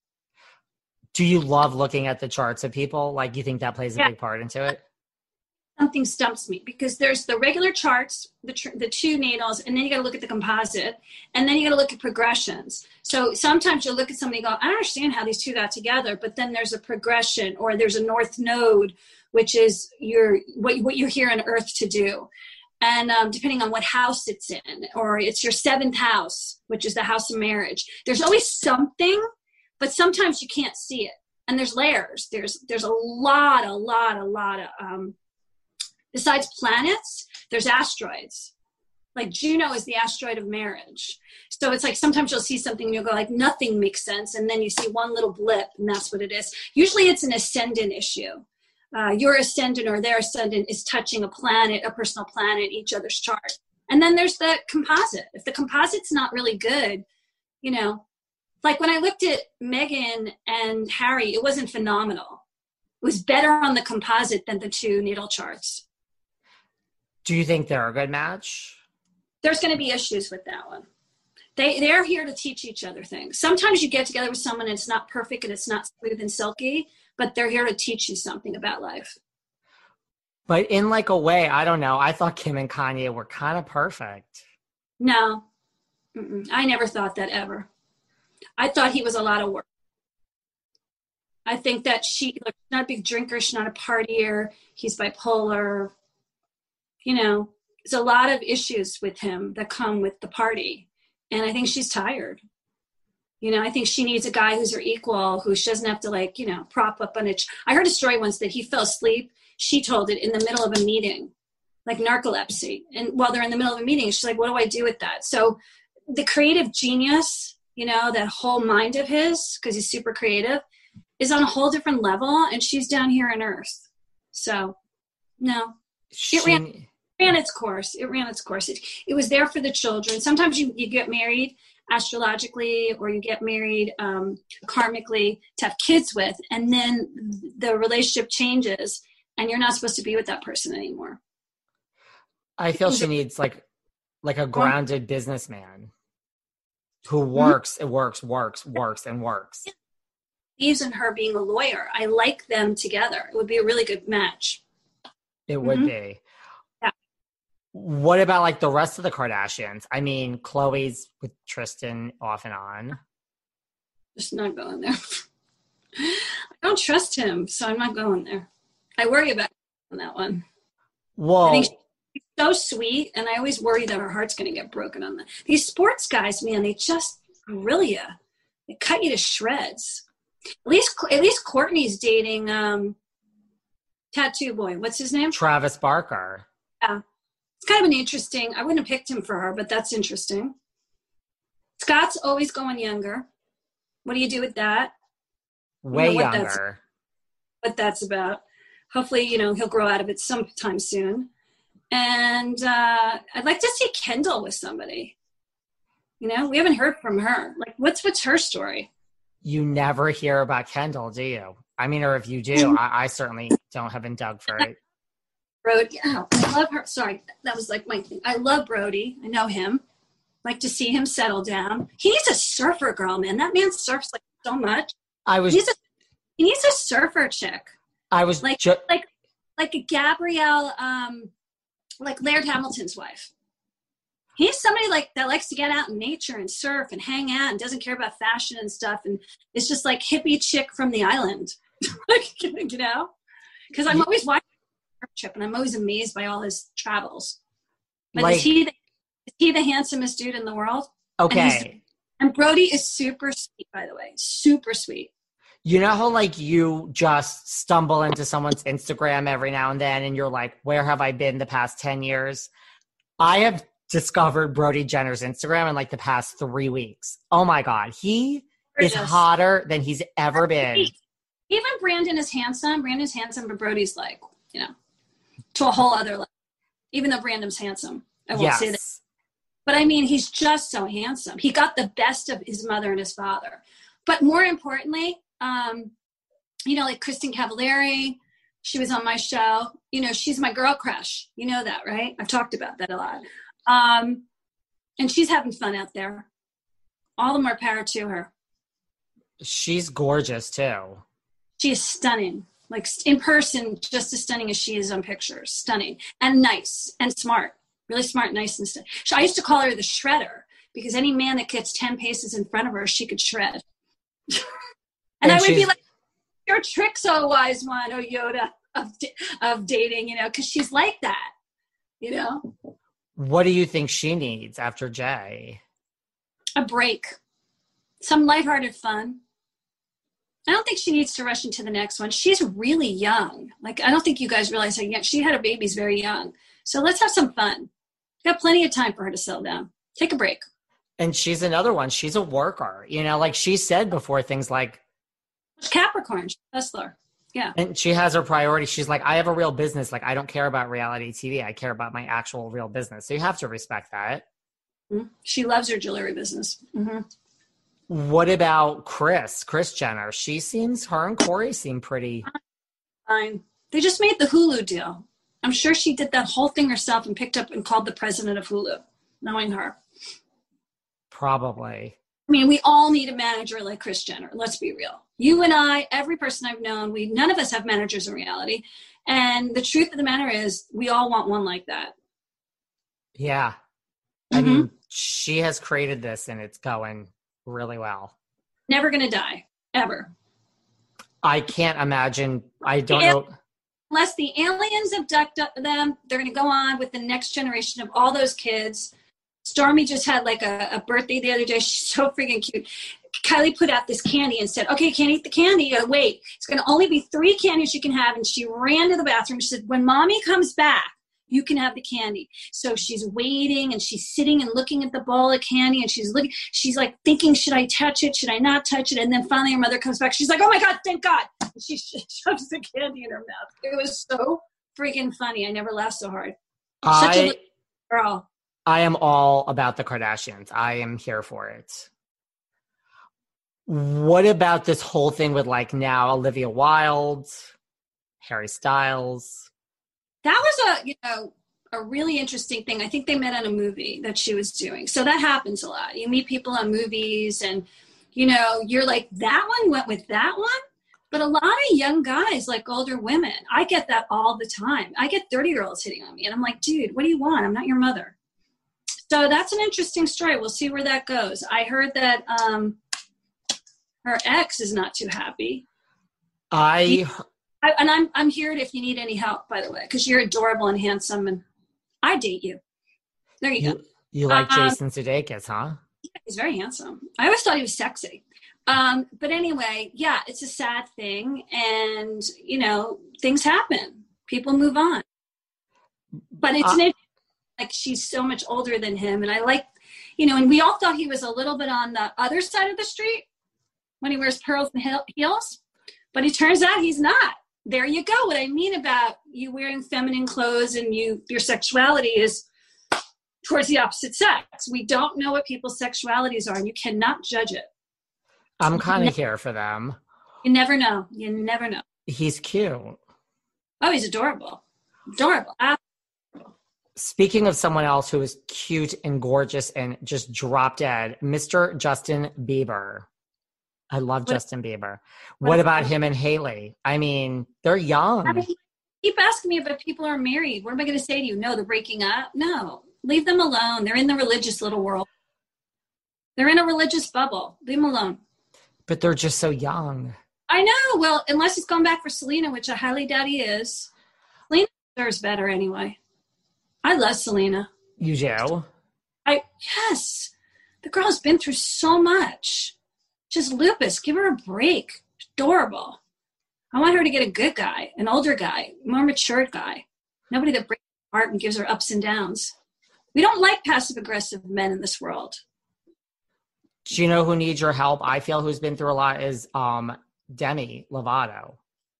Do you love looking at the charts of people? Like, you think that plays a yeah. big part into it? Something stumps me because there's the regular charts, the tr- the two natals, and then you got to look at the composite, and then you got to look at progressions. So sometimes you'll look at somebody and go, I don't understand how these two got together, but then there's a progression, or there's a north node, which is your what, what you're here on Earth to do. And um, depending on what house it's in, or it's your seventh house, which is the house of marriage. There's always something, but sometimes you can't see it. And there's layers. There's there's a lot, a lot, a lot of um, besides planets, there's asteroids. Like Juno is the asteroid of marriage. So it's like sometimes you'll see something and you'll go like, nothing makes sense. And then you see one little blip and that's what it is. Usually it's an ascendant issue. Uh, your ascendant or their ascendant is touching a planet, a personal planet, each other's chart. And then there's the composite. If the composite's not really good, you know, like when I looked at Meghan and Harry, it wasn't phenomenal. was better on the composite than the two needle charts. Do you think they're a good match? There's going to be issues with that one. They, they're here to teach each other things. Sometimes you get together with someone and it's not perfect and it's not smooth and silky, but they're here to teach you something about life. But in like a way, I don't know. I thought Kim and Kanye were kind of perfect. No, Mm-mm. I never thought that ever. I thought he was a lot of work. I think that she, like, she's not a big drinker. She's not a partier. He's bipolar. You know, there's a lot of issues with him that come with the party. And I think she's tired. You know, I think she needs a guy who's her equal, who she doesn't have to, like, you know, prop up on it. I heard a story once that he fell asleep. She told it in the middle of a meeting, like narcolepsy. And while they're in the middle of a meeting, she's like, what do I do with that? So the creative genius, you know, that whole mind of his, because he's super creative, is on a whole different level. And she's down here on Earth. So, no. She... It ran, ran its course. It ran its course. It, it was there for the children. Sometimes you, you get married astrologically, or you get married um, karmically to have kids with, and then the relationship changes and you're not supposed to be with that person anymore. I feel she needs like like a grounded businessman who works, mm-hmm. it works, works, works, and works. Believes in her being a lawyer. I like them together. It would be a really good match. It would mm-hmm. be. Yeah. What about like the rest of the Kardashians? I mean, Khloe's with Tristan off and on. Just not going there. I don't trust him, so I'm not going there. I worry about on that one. Whoa. I think she's so sweet, and I always worry that her heart's going to get broken on that. These sports guys, man, they just grill you. They cut you to shreds. At least, at least Courtney's dating um, Tattoo Boy. What's his name? Travis Barker. Yeah. It's kind of an interesting, I wouldn't have picked him for her, but that's interesting. Scott's always going younger. What do you do with that? Way you know what younger. That's, what that's about. Hopefully, you know, he'll grow out of it sometime soon. And uh, I'd like to see Kendall with somebody. You know, we haven't heard from her. Like, what's what's her story? You never hear about Kendall, do you? I mean, or if you do, I, I certainly don't have been dug for it. Brody, oh, I love her. Sorry, that was like my thing. I love Brody. I know him. Like to see him settle down. He needs a surfer girl, man. That man surfs like so much. I was. He needs a, he needs a surfer chick. I was like ju- like like a Gabrielle, um, like Laird Hamilton's wife. He's somebody like that likes to get out in nature and surf and hang out and doesn't care about fashion and stuff, and it's just like hippie chick from the island, like, you know. Because I'm always watching his trip, and I'm always amazed by all his travels. But like, is he the, is he the handsomest dude in the world? Okay. And, and Brody is super sweet, by the way, super sweet. You know how, like, you just stumble into someone's Instagram every now and then and you're like, where have I been the past ten years? I have discovered Brody Jenner's Instagram in, like, the past three weeks. Oh, my God. He is hotter than he's ever been. Even Brandon is handsome. Brandon's handsome, but Brody's, like, you know, to a whole other level. Even though Brandon's handsome. I won't yes. say that. But, I mean, he's just so handsome. He got the best of his mother and his father. But more importantly, Um, you know, like Kristen Cavallari, she was on my show. You know, she's my girl crush. You know that, right? I've talked about that a lot. Um, and she's having fun out there. All the more power to her. She's gorgeous, too. She is stunning. Like, in person, just as stunning as she is on pictures. Stunning. And nice. And smart. Really smart, nice, and stunning. I used to call her the shredder, because any man that gets ten paces in front of her, she could shred. And, and I would be like, your trick's a wise one, oh Yoda, of of dating, you know, because she's like that, you know. What do you think she needs after Jay? A break. Some lighthearted fun. I don't think she needs to rush into the next one. She's really young. Like, I don't think you guys realize how young. She had her babies very young. So let's have some fun. Got plenty of time for her to settle down. Take a break. And she's another one. She's a worker. You know, like she said before, things like, Capricorn, hustler. Yeah. And she has her priorities. She's like, I have a real business. Like, I don't care about reality T V. I care about my actual real business. So you have to respect that. Mm-hmm. She loves her jewelry business. Mm-hmm. What about Kris, Kris Jenner? She seems, her and Corey seem pretty. Fine. They just made the Hulu deal. I'm sure she did that whole thing herself and picked up and called the president of Hulu, knowing her. Probably. I mean, we all need a manager like Kris Jenner. Let's be real. You and I, every person I've known, we none of us have managers in reality. And the truth of the matter is, we all want one like that. Yeah. Mm-hmm. I mean, she has created this and it's going really well. Never going to die, ever. I can't imagine. I don't Yeah. know. Unless the aliens abduct them, they're going to go on with the next generation of all those kids. Stormy just had like a, a birthday the other day. She's so freaking cute. Kylie put out this candy and said, okay, can't eat the candy. You gotta wait. It's going to only be three candies you can have. And she ran to the bathroom. She said, when mommy comes back, you can have the candy. So she's waiting and she's sitting and looking at the bowl of candy and she's looking, she's like thinking, should I touch it? Should I not touch it? And then finally her mother comes back. She's like, oh my God, thank God. And she shoves the candy in her mouth. It was so freaking funny. I never laughed so hard. Such I, a little girl. I am all about the Kardashians. I am here for it. What about this whole thing with like now Olivia Wilde, Harry Styles? That was a, you know, a really interesting thing. I think they met on a movie that she was doing. So that happens a lot. You meet people on movies and, you know, you're like, that one went with that one? But a lot of young guys like older women. I get that all the time. I get thirty-year-olds hitting on me. And I'm like, dude, what do you want? I'm not your mother. So that's an interesting story. We'll see where that goes. I heard that um, her ex is not too happy. I... I, and I'm I'm here if you need any help, by the way, because you're adorable and handsome, and I date you. There you, You, go. you like Um, Jason Sudeikis, huh? Yeah, he's very handsome. I always thought he was sexy. Um, but anyway, yeah, it's a sad thing, and you know, things happen. People move on. But it's Uh, an, like she's so much older than him, and I like, you know, and we all thought he was a little bit on the other side of the street when he wears pearls and heels, but it turns out he's not. There you go. What I mean about you wearing feminine clothes and you your sexuality is towards the opposite sex. We don't know what people's sexualities are, and you cannot judge it. I'm kind of here for them. You never know. You never know. He's cute. Oh, he's adorable. Adorable. Adorable. Speaking of someone else who is cute and gorgeous and just drop dead, Mister Justin Bieber. I love What- Justin Bieber. What about him and Haley? I mean, they're young. I mean, keep asking me about people who are married. What am I going to say to you? No, they're breaking up. No, leave them alone. They're in the religious little world. They're in a religious bubble. Leave them alone. But they're just so young. I know. Well, unless he's going back for Selena, which I highly doubt he is. Selena deserves better anyway. I love Selena. You do? I yes. The girl's been through so much. Just lupus. Give her a break. Adorable. I want her to get a good guy, an older guy, more matured guy. Nobody that breaks her heart and gives her ups and downs. We don't like passive aggressive men in this world. Do you know who needs your help? I feel who's been through a lot is um, Demi Lovato.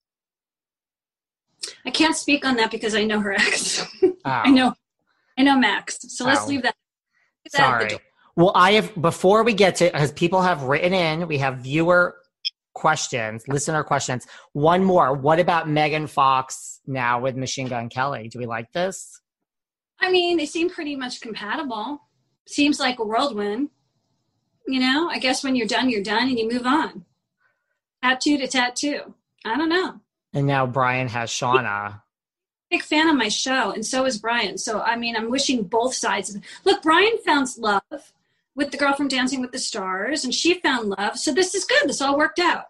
I can't speak on that because I know her ex. Oh. I know. I know Max. So let's Oh. leave that. leave that at the Sorry. door. Well, I have, before we get to, as people have written in, we have viewer questions, listener questions. One more. What about Megan Fox now with Machine Gun Kelly? Do we like this? I mean, they seem pretty much compatible. Seems like a whirlwind. You know, I guess when you're done, you're done and you move on. Tattoo to tattoo. I don't know. And now Brian has Shauna. Big fan of my show, and so is Brian. So, I mean, I'm wishing both sides. Look, Brian found love with the girl from Dancing with the Stars, and she found love. So this is good. This all worked out.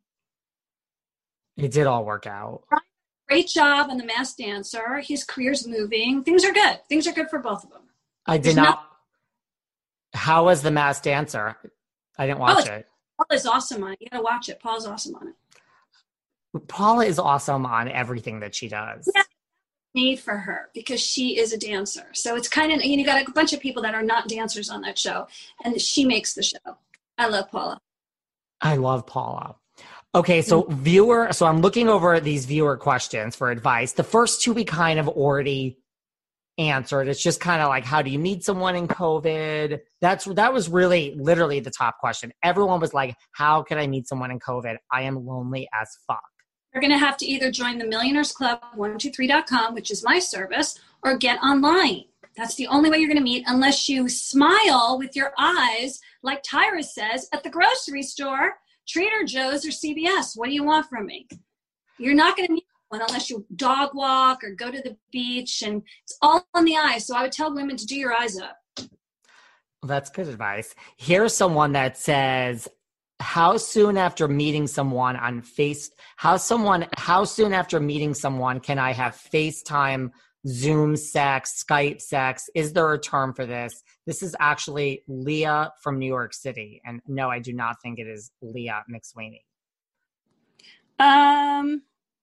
It did all work out. Great job on The Masked Dancer. His career's moving. Things are good. Things are good for both of them. I did There's not. How was The Masked Dancer? I didn't watch Oh, it. Paul is awesome on it. You gotta watch it. Paul's awesome on it. Paula is awesome on everything that she does. Yeah. Made for her because she is a dancer. So it's kind of, you know, you got a bunch of people that are not dancers on that show, and she makes the show. I love Paula. I love Paula. Okay, so viewer, so I'm looking over these viewer questions for advice. The first two we kind of already answered. It's just kind of like, how do you meet someone in COVID? That's that was really literally the top question. Everyone was like, how can I meet someone in COVID? I am lonely as fuck. You're going to have to either join the Millionaires Club one two three dot com, which is my service, or get online. That's the only way you're going to meet, unless you smile with your eyes, like Tyra says, at the grocery store, Trader Joe's, or C V S. What do you want from me? You're not going to meet one unless you dog walk or go to the beach, and it's all on the eyes. So I would tell women to do your eyes up. Well, that's good advice. Here's someone that says, how soon after meeting someone on face, how someone, how soon after meeting someone can I have FaceTime, Zoom sex, Skype sex? Is there a term for this? This is actually Leah from New York City. And no, I do not think it is Leah McSweeney. Um,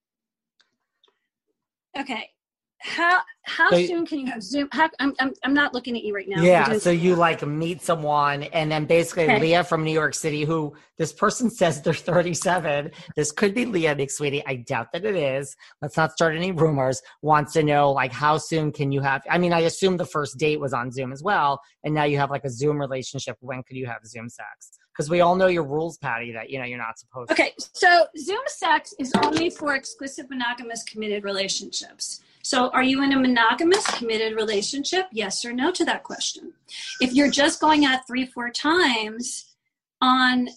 okay. How how so, soon can you have Zoom? How, I'm, I'm I'm not looking at you right now. Yeah, so you like meet someone, and then basically okay. Leah from New York City, who this person says they're thirty-seven. This could be Leah McSweeney. I doubt that it is. Let's not start any rumors. Wants to know, like, how soon can you have? I mean, I assume the first date was on Zoom as well, and now you have like a Zoom relationship. When could you have Zoom sex? Because we all know your rules, Patty, that, you know, you're not supposed to. Okay, so Zoom sex is only for exclusive monogamous committed relationships. So are you in a monogamous committed relationship? Yes or no to that question. If you're just going out three, four times on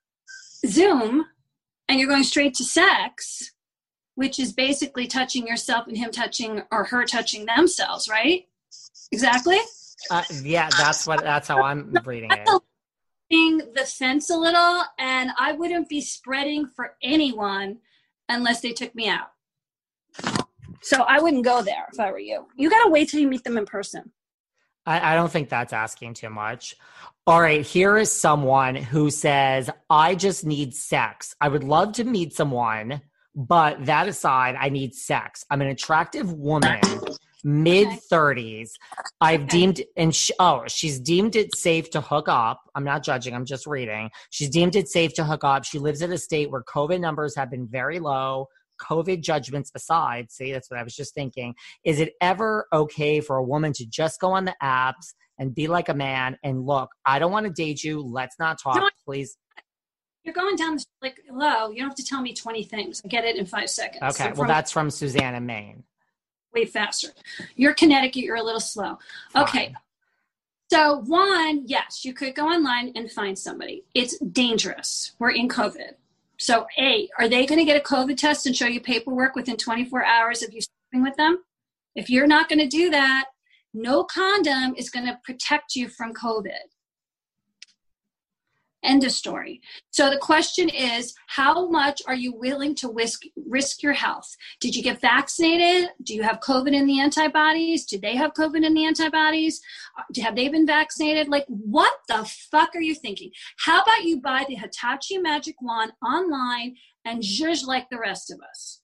Zoom and you're going straight to sex, which is basically touching yourself and him touching or her touching themselves, right? Exactly? Uh, yeah, that's what. That's how I'm reading it. The fence a little, and I wouldn't be spreading for anyone unless they took me out. So I wouldn't go there if I were you. You got to wait till you meet them in person. I, I don't think that's asking too much. All right, here is someone who says, I just need sex. I would love to meet someone, but that aside, I need sex. I'm an attractive woman, mid-thirties. I've okay. deemed, and she, oh, she's deemed it safe to hook up. I'm not judging, I'm just reading. She's deemed it safe to hook up. She lives in a state where COVID numbers have been very low. COVID judgments aside, see, that's what I was just thinking. Is it ever okay for a woman to just go on the apps and be like a man and look, I don't want to date you. Let's not talk, no, please. You're going down the, like, hello, you don't have to tell me twenty things. I get it in five seconds. Okay, so well, that's from Susanna, Maine. Way faster. You're Connecticut, you're a little slow. Okay. Fine. So one, yes, you could go online and find somebody. It's dangerous. We're in COVID. So A, are they going to get a COVID test and show you paperwork within twenty-four hours of you sleeping with them? If you're not going to do that, no condom is going to protect you from COVID. End of story. So the question is, how much are you willing to risk, risk your health? Did you get vaccinated? Do you have COVID in the antibodies? Did they have COVID in the antibodies? Have they been vaccinated? Like, what the fuck are you thinking? How about you buy the Hitachi Magic Wand online and zhuzh like the rest of us?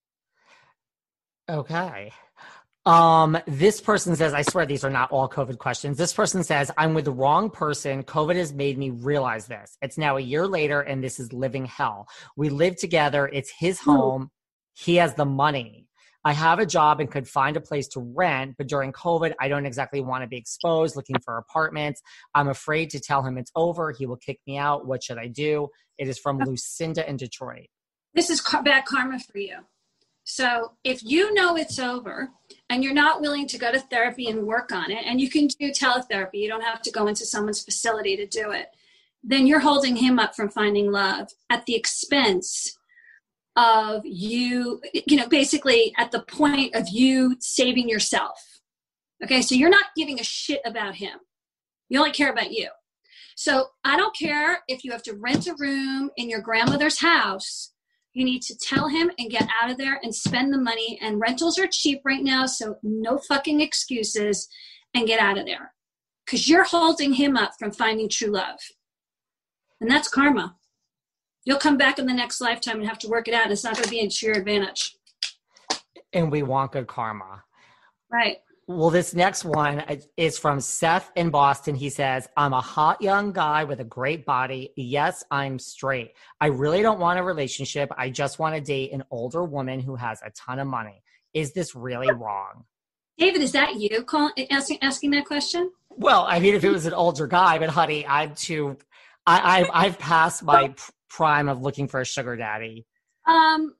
Okay. Um, this person says, I swear these are not all COVID questions. This person says, I'm with the wrong person. COVID has made me realize this. It's now a year later and this is living hell. We live together. It's his home. He has the money. I have a job and could find a place to rent, but during COVID, I don't exactly want to be exposed looking for apartments. I'm afraid to tell him it's over. He will kick me out. What should I do? It is from Lucinda in Detroit. This is bad karma for you. So if you know it's over and you're not willing to go to therapy and work on it, and you can do teletherapy, you don't have to go into someone's facility to do it, then you're holding him up from finding love at the expense of you, you know, basically at the point of you saving yourself. Okay, so you're not giving a shit about him. You only care about you. So I don't care if you have to rent a room in your grandmother's house. You need to tell him and get out of there and spend the money. And rentals are cheap right now, so no fucking excuses, and get out of there. Because you're holding him up from finding true love. And that's karma. You'll come back in the next lifetime and have to work it out, and it's not going to be to your advantage. And we want good karma. Right. Well, this next one is from Seth in Boston. He says, I'm a hot young guy with a great body. Yes, I'm straight. I really don't want a relationship. I just want to date an older woman who has a ton of money. Is this really wrong? David, is that you call, asking, asking that question? Well, I mean, if it was an older guy, but honey, I'm too, I, I've, I've passed my prime of looking for a sugar daddy. Um,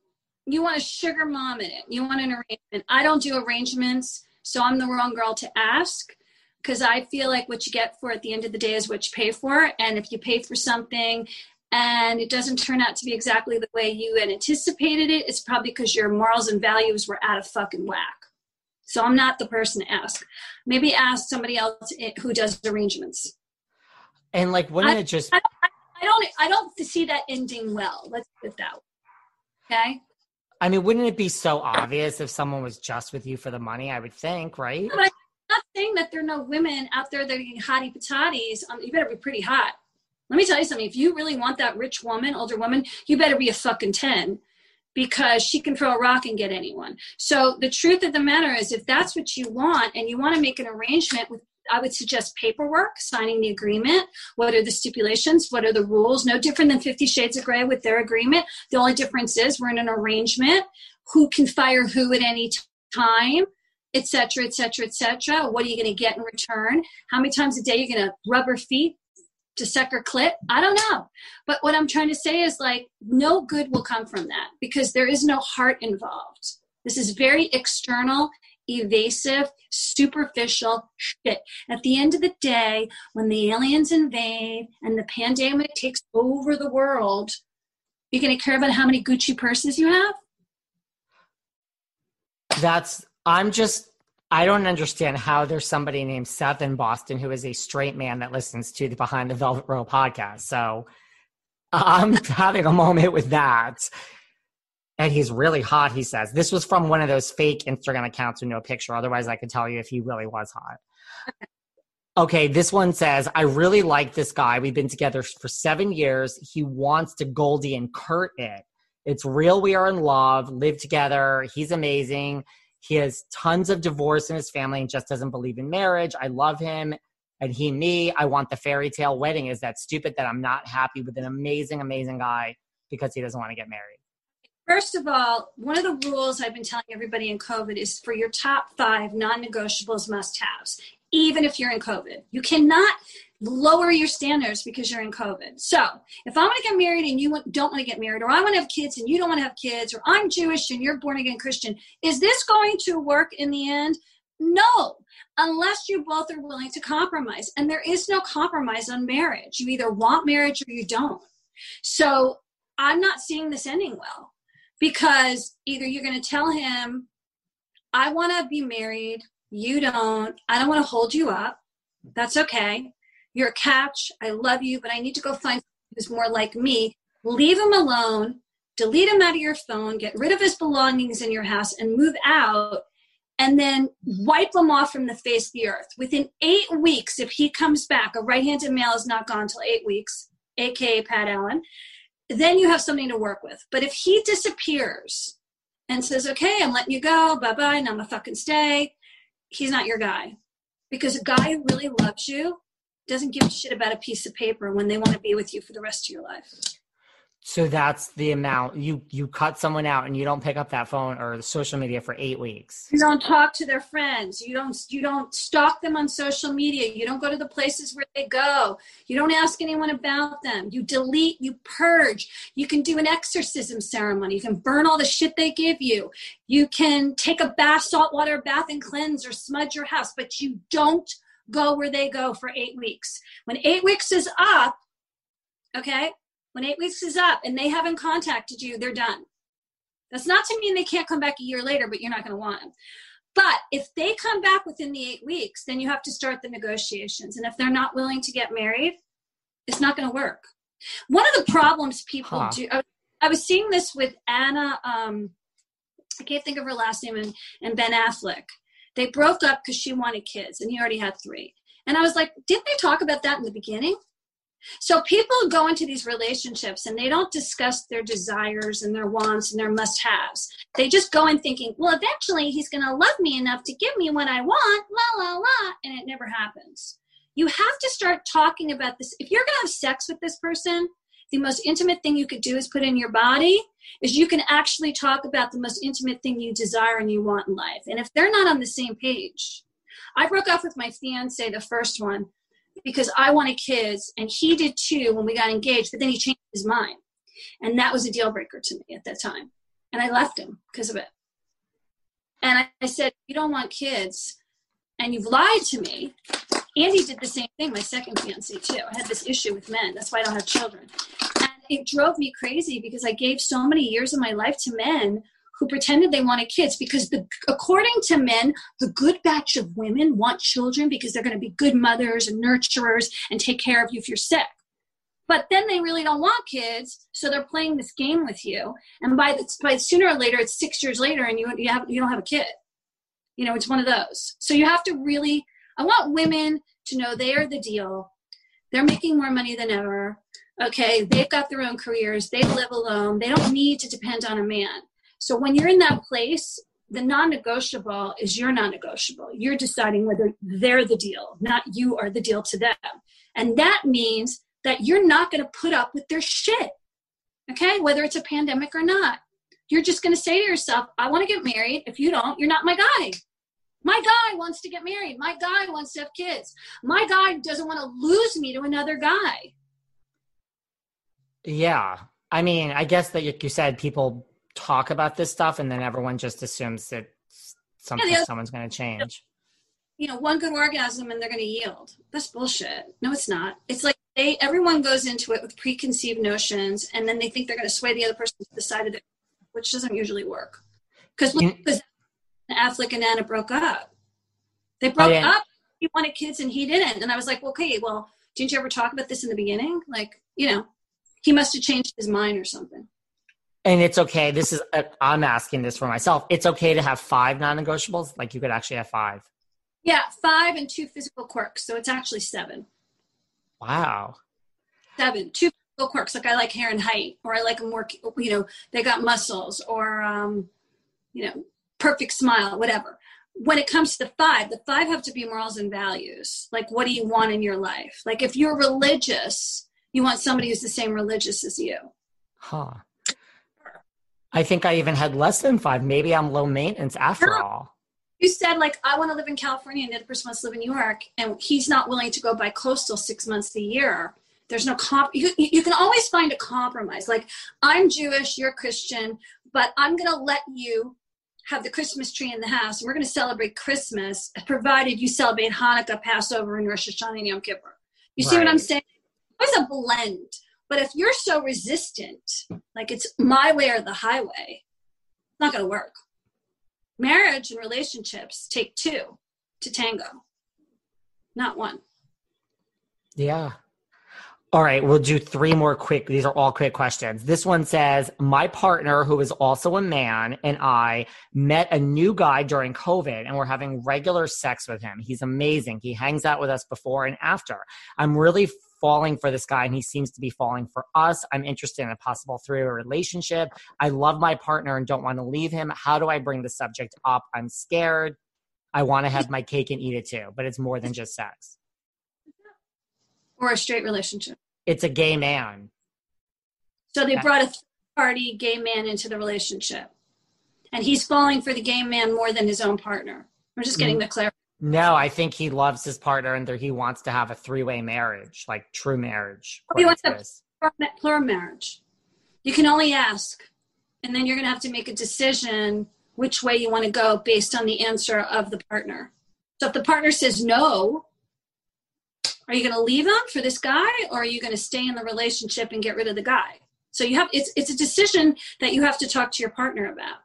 you want a sugar mom in it. You want an arrangement. I don't do arrangements, so I'm the wrong girl to ask, because I feel like what you get for at the end of the day is what you pay for. And if you pay for something and it doesn't turn out to be exactly the way you had anticipated it, it's probably because your morals and values were out of fucking whack. So I'm not the person to ask. Maybe ask somebody else who does arrangements. And like, wouldn't I, it just... I, I, I don't I don't see that ending well. Let's put it that way. Okay? I mean, wouldn't it be so obvious if someone was just with you for the money, I would think, right? But I'm not saying that there are no women out there that are getting hottie patatis. Um, you better be pretty hot. Let me tell you something. If you really want that rich woman, older woman, you better be a fucking ten, because she can throw a rock and get anyone. So the truth of the matter is, if that's what you want and you want to make an arrangement with, I would suggest paperwork, signing the agreement. What are the stipulations? What are the rules? No different than Fifty Shades of Grey with their agreement. The only difference is we're in an arrangement. Who can fire who at any time, et cetera, et cetera, et cetera. What are you going to get in return? How many times a day you're going to rub her feet to suck her clit? I don't know. But what I'm trying to say is, like, no good will come from that, because there is no heart involved. This is very external, evasive, superficial shit. At the end of the day, when the aliens invade and the pandemic takes over the world, you're going to care about how many Gucci purses you have? That's, I'm just, I don't understand how there's somebody named Seth in Boston who is a straight man that listens to the Behind the Velvet Rope podcast. So I'm having a moment with that. And he's really hot, he says. This was from one of those fake Instagram accounts with no picture. Otherwise, I could tell you if he really was hot. Okay, this one says, I really like this guy. We've been together for seven years. He wants to Goldie and Kurt it. It's real. We are in love, live together. He's amazing. He has tons of divorce in his family and just doesn't believe in marriage. I love him. And he, me, I want the fairy tale wedding. Is that stupid that I'm not happy with an amazing, amazing guy because he doesn't want to get married? First of all, one of the rules I've been telling everybody in COVID is for your top five non-negotiables must-haves, even if you're in COVID. You cannot lower your standards because you're in COVID. So if I want to get married and you don't want to get married, or I want to have kids and you don't want to have kids, or I'm Jewish and you're born-again Christian, is this going to work in the end? No, unless you both are willing to compromise. And there is no compromise on marriage. You either want marriage or you don't. So I'm not seeing this ending well. Because either you're going to tell him, I want to be married, you don't, I don't want to hold you up. That's okay. You're a catch. I love you, but I need to go find someone who's more like me. Leave him alone, delete him out of your phone, get rid of his belongings in your house and move out, and then wipe him off from the face of the earth. Within eight weeks, if he comes back, a right-handed male is not gone until eight weeks, A K A Pat Allen, then you have something to work with. But if he disappears and says, okay, I'm letting you go, bye-bye, now I'm gonna fucking stay, he's not your guy. Because a guy who really loves you doesn't give a shit about a piece of paper when they want to be with you for the rest of your life. So that's the amount. You you cut someone out and you don't pick up that phone or the social media for eight weeks. You don't talk to their friends. You don't you don't stalk them on social media. You don't go to the places where they go. You don't ask anyone about them. You delete, you purge. You can do an exorcism ceremony. You can burn all the shit they give you. You can take a bath, saltwater bath and cleanse, or smudge your house, but you don't go where they go for eight weeks. When eight weeks is up, okay, when eight weeks is up and they haven't contacted you, they're done. That's not to mean they can't come back a year later, but you're not going to want them. But if they come back within the eight weeks, then you have to start the negotiations. And if they're not willing to get married, it's not going to work. One of the problems people huh. do, I, I was seeing this with Anna, um, I can't think of her last name, and, and Ben Affleck. They broke up because she wanted kids and he already had three. And I was like, didn't they talk about that in the beginning? So people go into these relationships and they don't discuss their desires and their wants and their must-haves. They just go in thinking, well, eventually he's going to love me enough to give me what I want, la, la, la, and it never happens. You have to start talking about this. If you're going to have sex with this person, the most intimate thing you could do is put in your body, is you can actually talk about the most intimate thing you desire and you want in life. And if they're not on the same page, I broke up with my fiance, the first one, because I wanted kids, and he did too when we got engaged, but then he changed his mind. And that was a deal breaker to me at that time. And I left him because of it. And I, I said, you don't want kids and you've lied to me. Andy did the same thing, my second fiance too. I had this issue with men. That's why I don't have children. And it drove me crazy because I gave so many years of my life to men who pretended they wanted kids because the, according to men, the good batch of women want children because they're going to be good mothers and nurturers and take care of you if you're sick. But then they really don't want kids, so they're playing this game with you. And by the, by sooner or later, it's six years later, and you you have you don't have a kid. You know, it's one of those. So you have to really. I want women to know they are the deal. They're making more money than ever. Okay, they've got their own careers. They live alone. They don't need to depend on a man. So when you're in that place, the non-negotiable is your non-negotiable. You're deciding whether they're the deal, not you are the deal to them. And that means that you're not going to put up with their shit, okay, whether it's a pandemic or not. You're just going to say to yourself, I want to get married. If you don't, you're not my guy. My guy wants to get married. My guy wants to have kids. My guy doesn't want to lose me to another guy. Yeah. I mean, I guess that like you said, people talk about this stuff and then everyone just assumes that something, yeah, someone's going to change. You know, one good orgasm and they're going to yield. That's bullshit. No, it's not. It's like they, everyone goes into it with preconceived notions and then they think they're going to sway the other person to the side of it, which doesn't usually work. Because because Affleck and Anna broke up. They broke oh, yeah. up. He wanted kids and he didn't. And I was like, okay, well, didn't you ever talk about this in the beginning? Like, you know, he must have changed his mind or something. And it's okay. This is, uh, I'm asking this for myself. It's okay to have five non-negotiables? Like you could actually have five. Yeah, five and two physical quirks. So it's actually seven. Wow. Seven. Two physical quirks. Like I like hair and height, or I like them more, you know, they got muscles, or, um, you know, perfect smile, whatever. When it comes to the five, the five have to be morals and values. Like, what do you want in your life? Like, if you're religious, you want somebody who's the same religious as you. Huh. I think I even had less than five. Maybe I'm low maintenance after no. all. You said, like, I want to live in California and the other person wants to live in New York, and he's not willing to go by coastal six months a year. There's no comp. You, you can always find a compromise. Like, I'm Jewish, you're Christian, but I'm going to let you have the Christmas tree in the house, and we're going to celebrate Christmas, provided you celebrate Hanukkah, Passover, and Rosh Hashanah and Yom Kippur. You see right. what I'm saying? It's a blend. But if you're so resistant, like it's my way or the highway, it's not going to work. Marriage and relationships take two to tango, not one. Yeah. All right, we'll do three more quick. These are all quick questions. This one says, my partner, who is also a man, and I met a new guy during COVID, and we're having regular sex with him. He's amazing. He hangs out with us before and after. I'm really falling for this guy, and he seems to be falling for us. I'm interested in a possible three-way relationship. I love my partner and don't want to leave him. How do I bring the subject up? I'm scared. I want to have my cake and eat it too, but it's more than just sex. Or a straight relationship. It's a gay man. So they brought a third-party gay man into the relationship. And he's falling for the gay man more than his own partner. We're just getting the clarity. No, I think he loves his partner and he wants to have a three-way marriage, like true marriage. He wants a plural marriage. You can only ask. And then you're going to have to make a decision which way you want to go based on the answer of the partner. So if the partner says no, are you going to leave him for this guy, or are you going to stay in the relationship and get rid of the guy? So you have it's it's a decision that you have to talk to your partner about.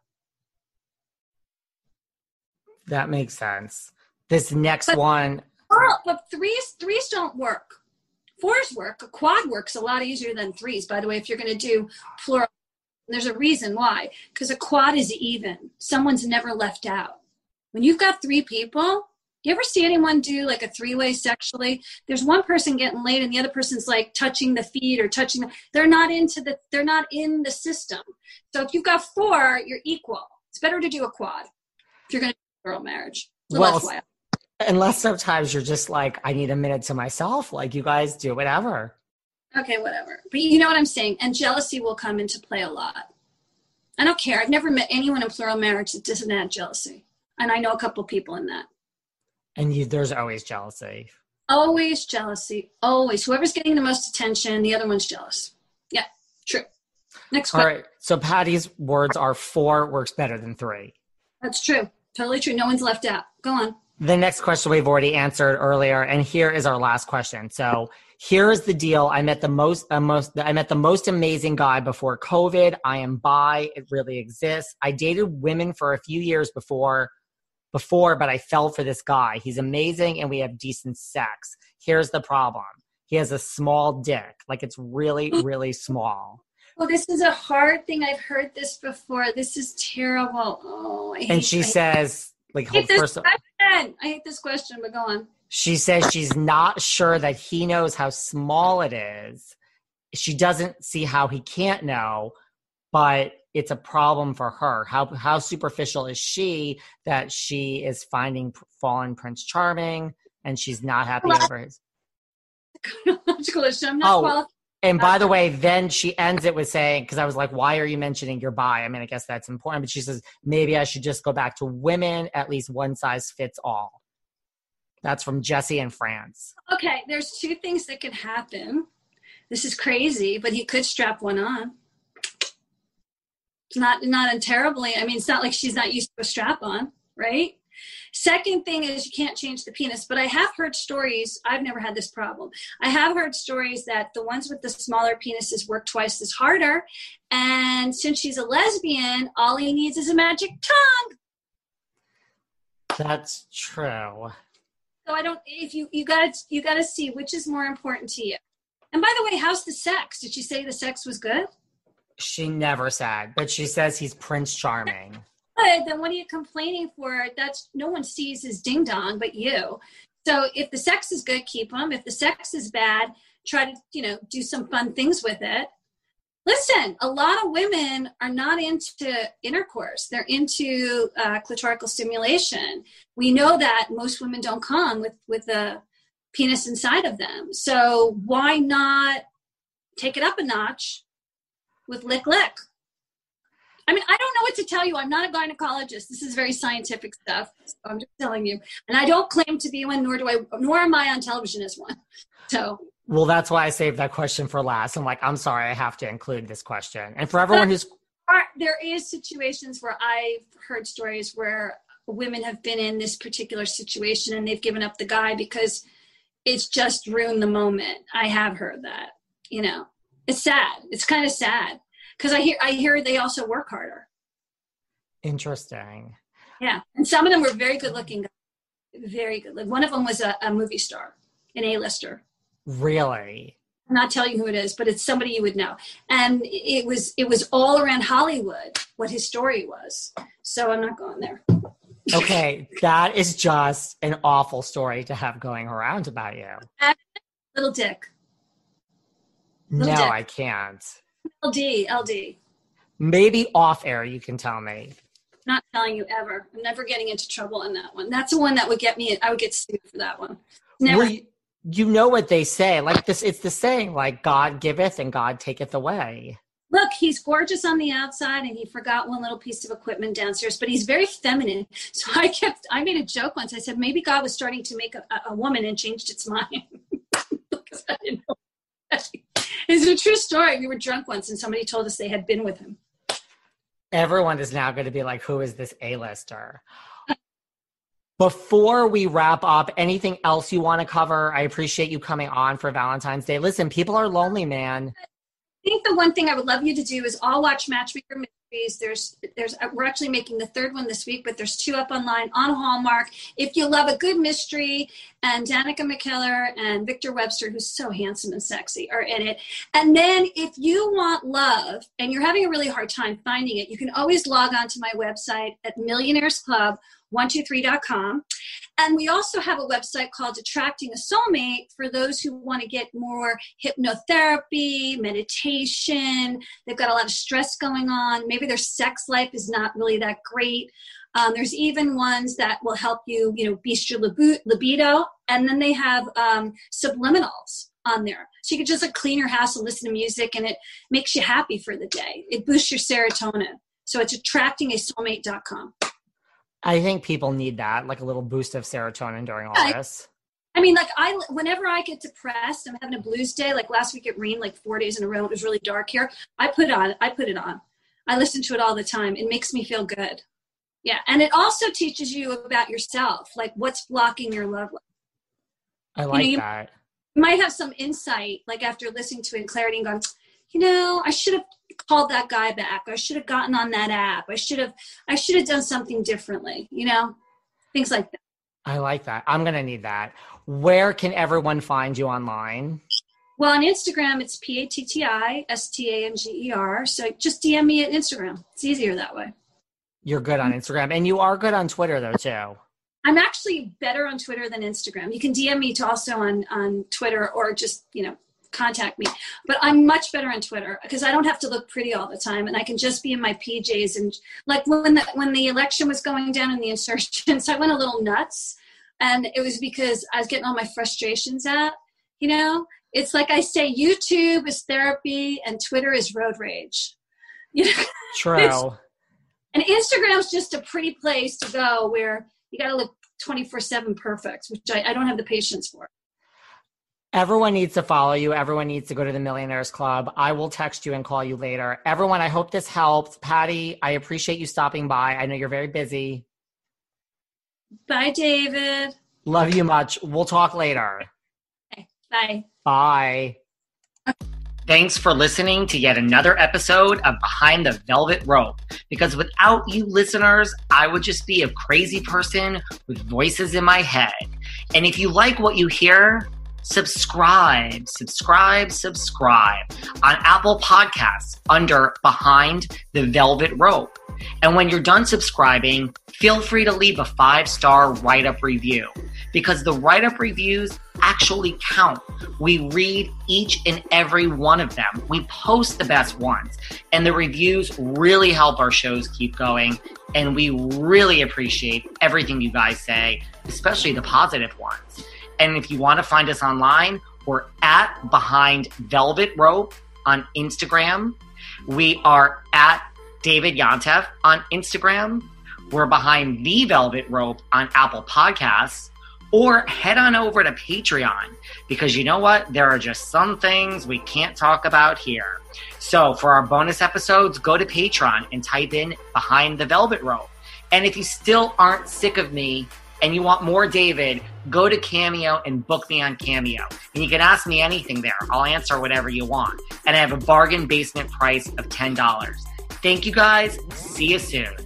That makes sense. This next but, one. Oh, but threes threes don't work. Fours work. A quad works a lot easier than threes. By the way, if you're going to do plural, there's a reason why. Because a quad is even. Someone's never left out. When you've got three people. You ever see anyone do like a three-way sexually? There's one person getting laid and the other person's like touching the feet or touching the, they're not into the, they're not in the system. So if you've got four, you're equal. It's better to do a quad if you're going to do a girl marriage. Well, unless sometimes you're just like, I need a minute to myself. Like you guys do whatever. Okay, whatever. But you know what I'm saying? And jealousy will come into play a lot. I don't care. I've never met anyone in plural marriage that doesn't have jealousy. And I know a couple people in that. And you, there's always jealousy. Always jealousy. Always. Whoever's getting the most attention, the other one's jealous. Yeah, true. Next question. All right. So Patty's words are four works better than three. That's true. Totally true. No one's left out. Go on. The next question we've already answered earlier, and here is our last question. So here's the deal. I met the most, uh, most, I met the most amazing guy before COVID. I am bi. It really exists. I dated women for a few years before, before, but I fell for this guy. He's amazing, and we have decent sex. Here's the problem. He has a small dick. Like, it's really, really small. Well, this is a hard thing. I've heard this before. This is terrible. Oh, I hate And she I says, like, hate this first, question. I hate this question, but go on. she says she's not sure that he knows how small it is. She doesn't see how he can't know, but it's a problem for her. How how superficial is she that she is finding fallen Prince Charming, and she's not happy Well, over his? I'm not Oh, qualified. and by the way, then she ends it with saying, because I was like, why are you mentioning you're bi? I mean, I guess that's important. But she says, maybe I should just go back to women, at least one size fits all. That's from Jesse in France. Okay, there's two things that could happen. This is crazy, but he could strap one on. It's not not terribly. I mean, it's not like she's not used to a strap on, right? Second thing is you can't change the penis, but I have heard stories. I've never had this problem. I have heard stories that the ones with the smaller penises work twice as harder. And since she's a lesbian, all he needs is a magic tongue. That's true. So I don't, if you, you gotta, you gotta see which is more important to you. And by the way, how's the sex? Did she say the sex was good? She never said, but she says he's Prince Charming. Good, then what are you complaining for? That's no one sees his ding dong but you. So if the sex is good, keep him. If the sex is bad, try to, you know, do some fun things with it. Listen, a lot of women are not into intercourse. They're into uh, clitorical stimulation. We know that most women don't come with, with a penis inside of them. So why not take it up a notch with lick lick? I mean, I don't know what to tell you. I'm not a gynecologist. This is very scientific stuff. So I'm just telling you. And I don't claim to be one, nor do I, nor am I on television as one. So. Well, that's why I saved that question for last. I'm like, I'm sorry, I have to include this question. And for everyone who's... There is situations where I've heard stories where women have been in this particular situation and they've given up the guy because it's just ruined the moment. I have heard that, you know. It's sad. It's kind of sad. Because I hear I hear they also work harder. Interesting. Yeah. And some of them were very good looking. Very good. Like one of them was a, a movie star, an A-lister. Really? I'm not telling you who it is, but it's somebody you would know. And it was it was all around Hollywood what his story was. So I'm not going there. Okay. That is just an awful story to have going around about you. Little dick. Little no, dick. I can't. L D, L D. Maybe off air you can tell me. Not telling you ever. I'm never getting into trouble on that one. That's the one that would get me, I would get sued for that one. Never. Well, you, you know what they say. Like this, it's the saying, like God giveth and God taketh away. Look, he's gorgeous on the outside and he forgot one little piece of equipment downstairs, but he's very feminine. So I kept, I made a joke once. I said, maybe God was starting to make a, a woman and changed its mind. Because I didn't know. It's a true story. We were drunk once and somebody told us they had been with him. Everyone is now going to be like, who is this A-lister? Before we wrap up, anything else you want to cover? I appreciate you coming on for Valentine's Day. Listen, people are lonely, man. I think the one thing I would love you to do is all watch Matchmaker Mysteries. There's, there's, we're actually making the third one this week, but there's two up online on Hallmark. If you love a good mystery, and Danica McKellar and Victor Webster, who's so handsome and sexy, are in it. And then if you want love and you're having a really hard time finding it, you can always log on to my website at millionaires club one two three dot com. And we also have a website called Attracting a Soulmate for those who want to get more hypnotherapy, meditation. They've got a lot of stress going on. Maybe their sex life is not really that great. Um, there's even ones that will help you, you know, boost your libido. And then they have um, subliminals on there. So you can just like clean your house and listen to music and it makes you happy for the day. It boosts your serotonin. So it's attracting a soulmate dot com. I think people need that, like a little boost of serotonin during all Yeah, this. I mean, like I, whenever I get depressed, I'm having a blues day. Like last week it rained like four days in a row. It was really dark here. I put on, I put it on. I listen to it all the time. It makes me feel good. Yeah. And it also teaches you about yourself, like what's blocking your love life. I like you know, that. You might have some insight, like after listening to it in clarity and going, you know, I should have called that guy back. I should have gotten on that app. I should have, I should have done something differently, you know, things like that. I like that. I'm going to need that. Where can everyone find you online? Well, on Instagram, it's P A T T I S T A N G E R. So just D M me at Instagram. It's easier that way. You're good on Instagram. And you are good on Twitter, though, too. I'm actually better on Twitter than Instagram. You can D M me to also on, on Twitter or just, you know, contact me. But I'm much better on Twitter because I don't have to look pretty all the time. And I can just be in my P Js. And like when the, when the election was going down in the insurgents, I went a little nuts. And it was because I was getting all my frustrations out, you know? It's like I say, YouTube is therapy and Twitter is road rage. You know? True. And Instagram's just a pretty place to go where you got to look twenty-four seven perfect, which I, I don't have the patience for. Everyone needs to follow you. Everyone needs to go to the Millionaires Club. I will text you and call you later. Everyone, I hope this helped. Patty, I appreciate you stopping by. I know you're very busy. Bye, David. Love you much. We'll talk later. Okay, bye. Bye. Thanks for listening to yet another episode of Behind the Velvet Rope. Because without you listeners, I would just be a crazy person with voices in my head. And if you like what you hear, subscribe, subscribe, subscribe on Apple Podcasts under Behind the Velvet Rope. And when you're done subscribing, feel free to leave a five-star write-up review because the write-up reviews actually count. We read each and every one of them. We post the best ones, and the reviews really help our shows keep going, and we really appreciate everything you guys say, especially the positive ones. And if you want to find us online, we're at Behind Velvet Rope on Instagram. We are at David Yontef on Instagram. We're Behind the Velvet Rope on Apple Podcasts. Or head on over to Patreon because you know what? There are just some things we can't talk about here. So for our bonus episodes, go to Patreon and type in Behind the Velvet Rope. And if you still aren't sick of me and you want more David, go to Cameo and book me on Cameo. And you can ask me anything there. I'll answer whatever you want. And I have a bargain basement price of ten dollars. Thank you guys. See you soon.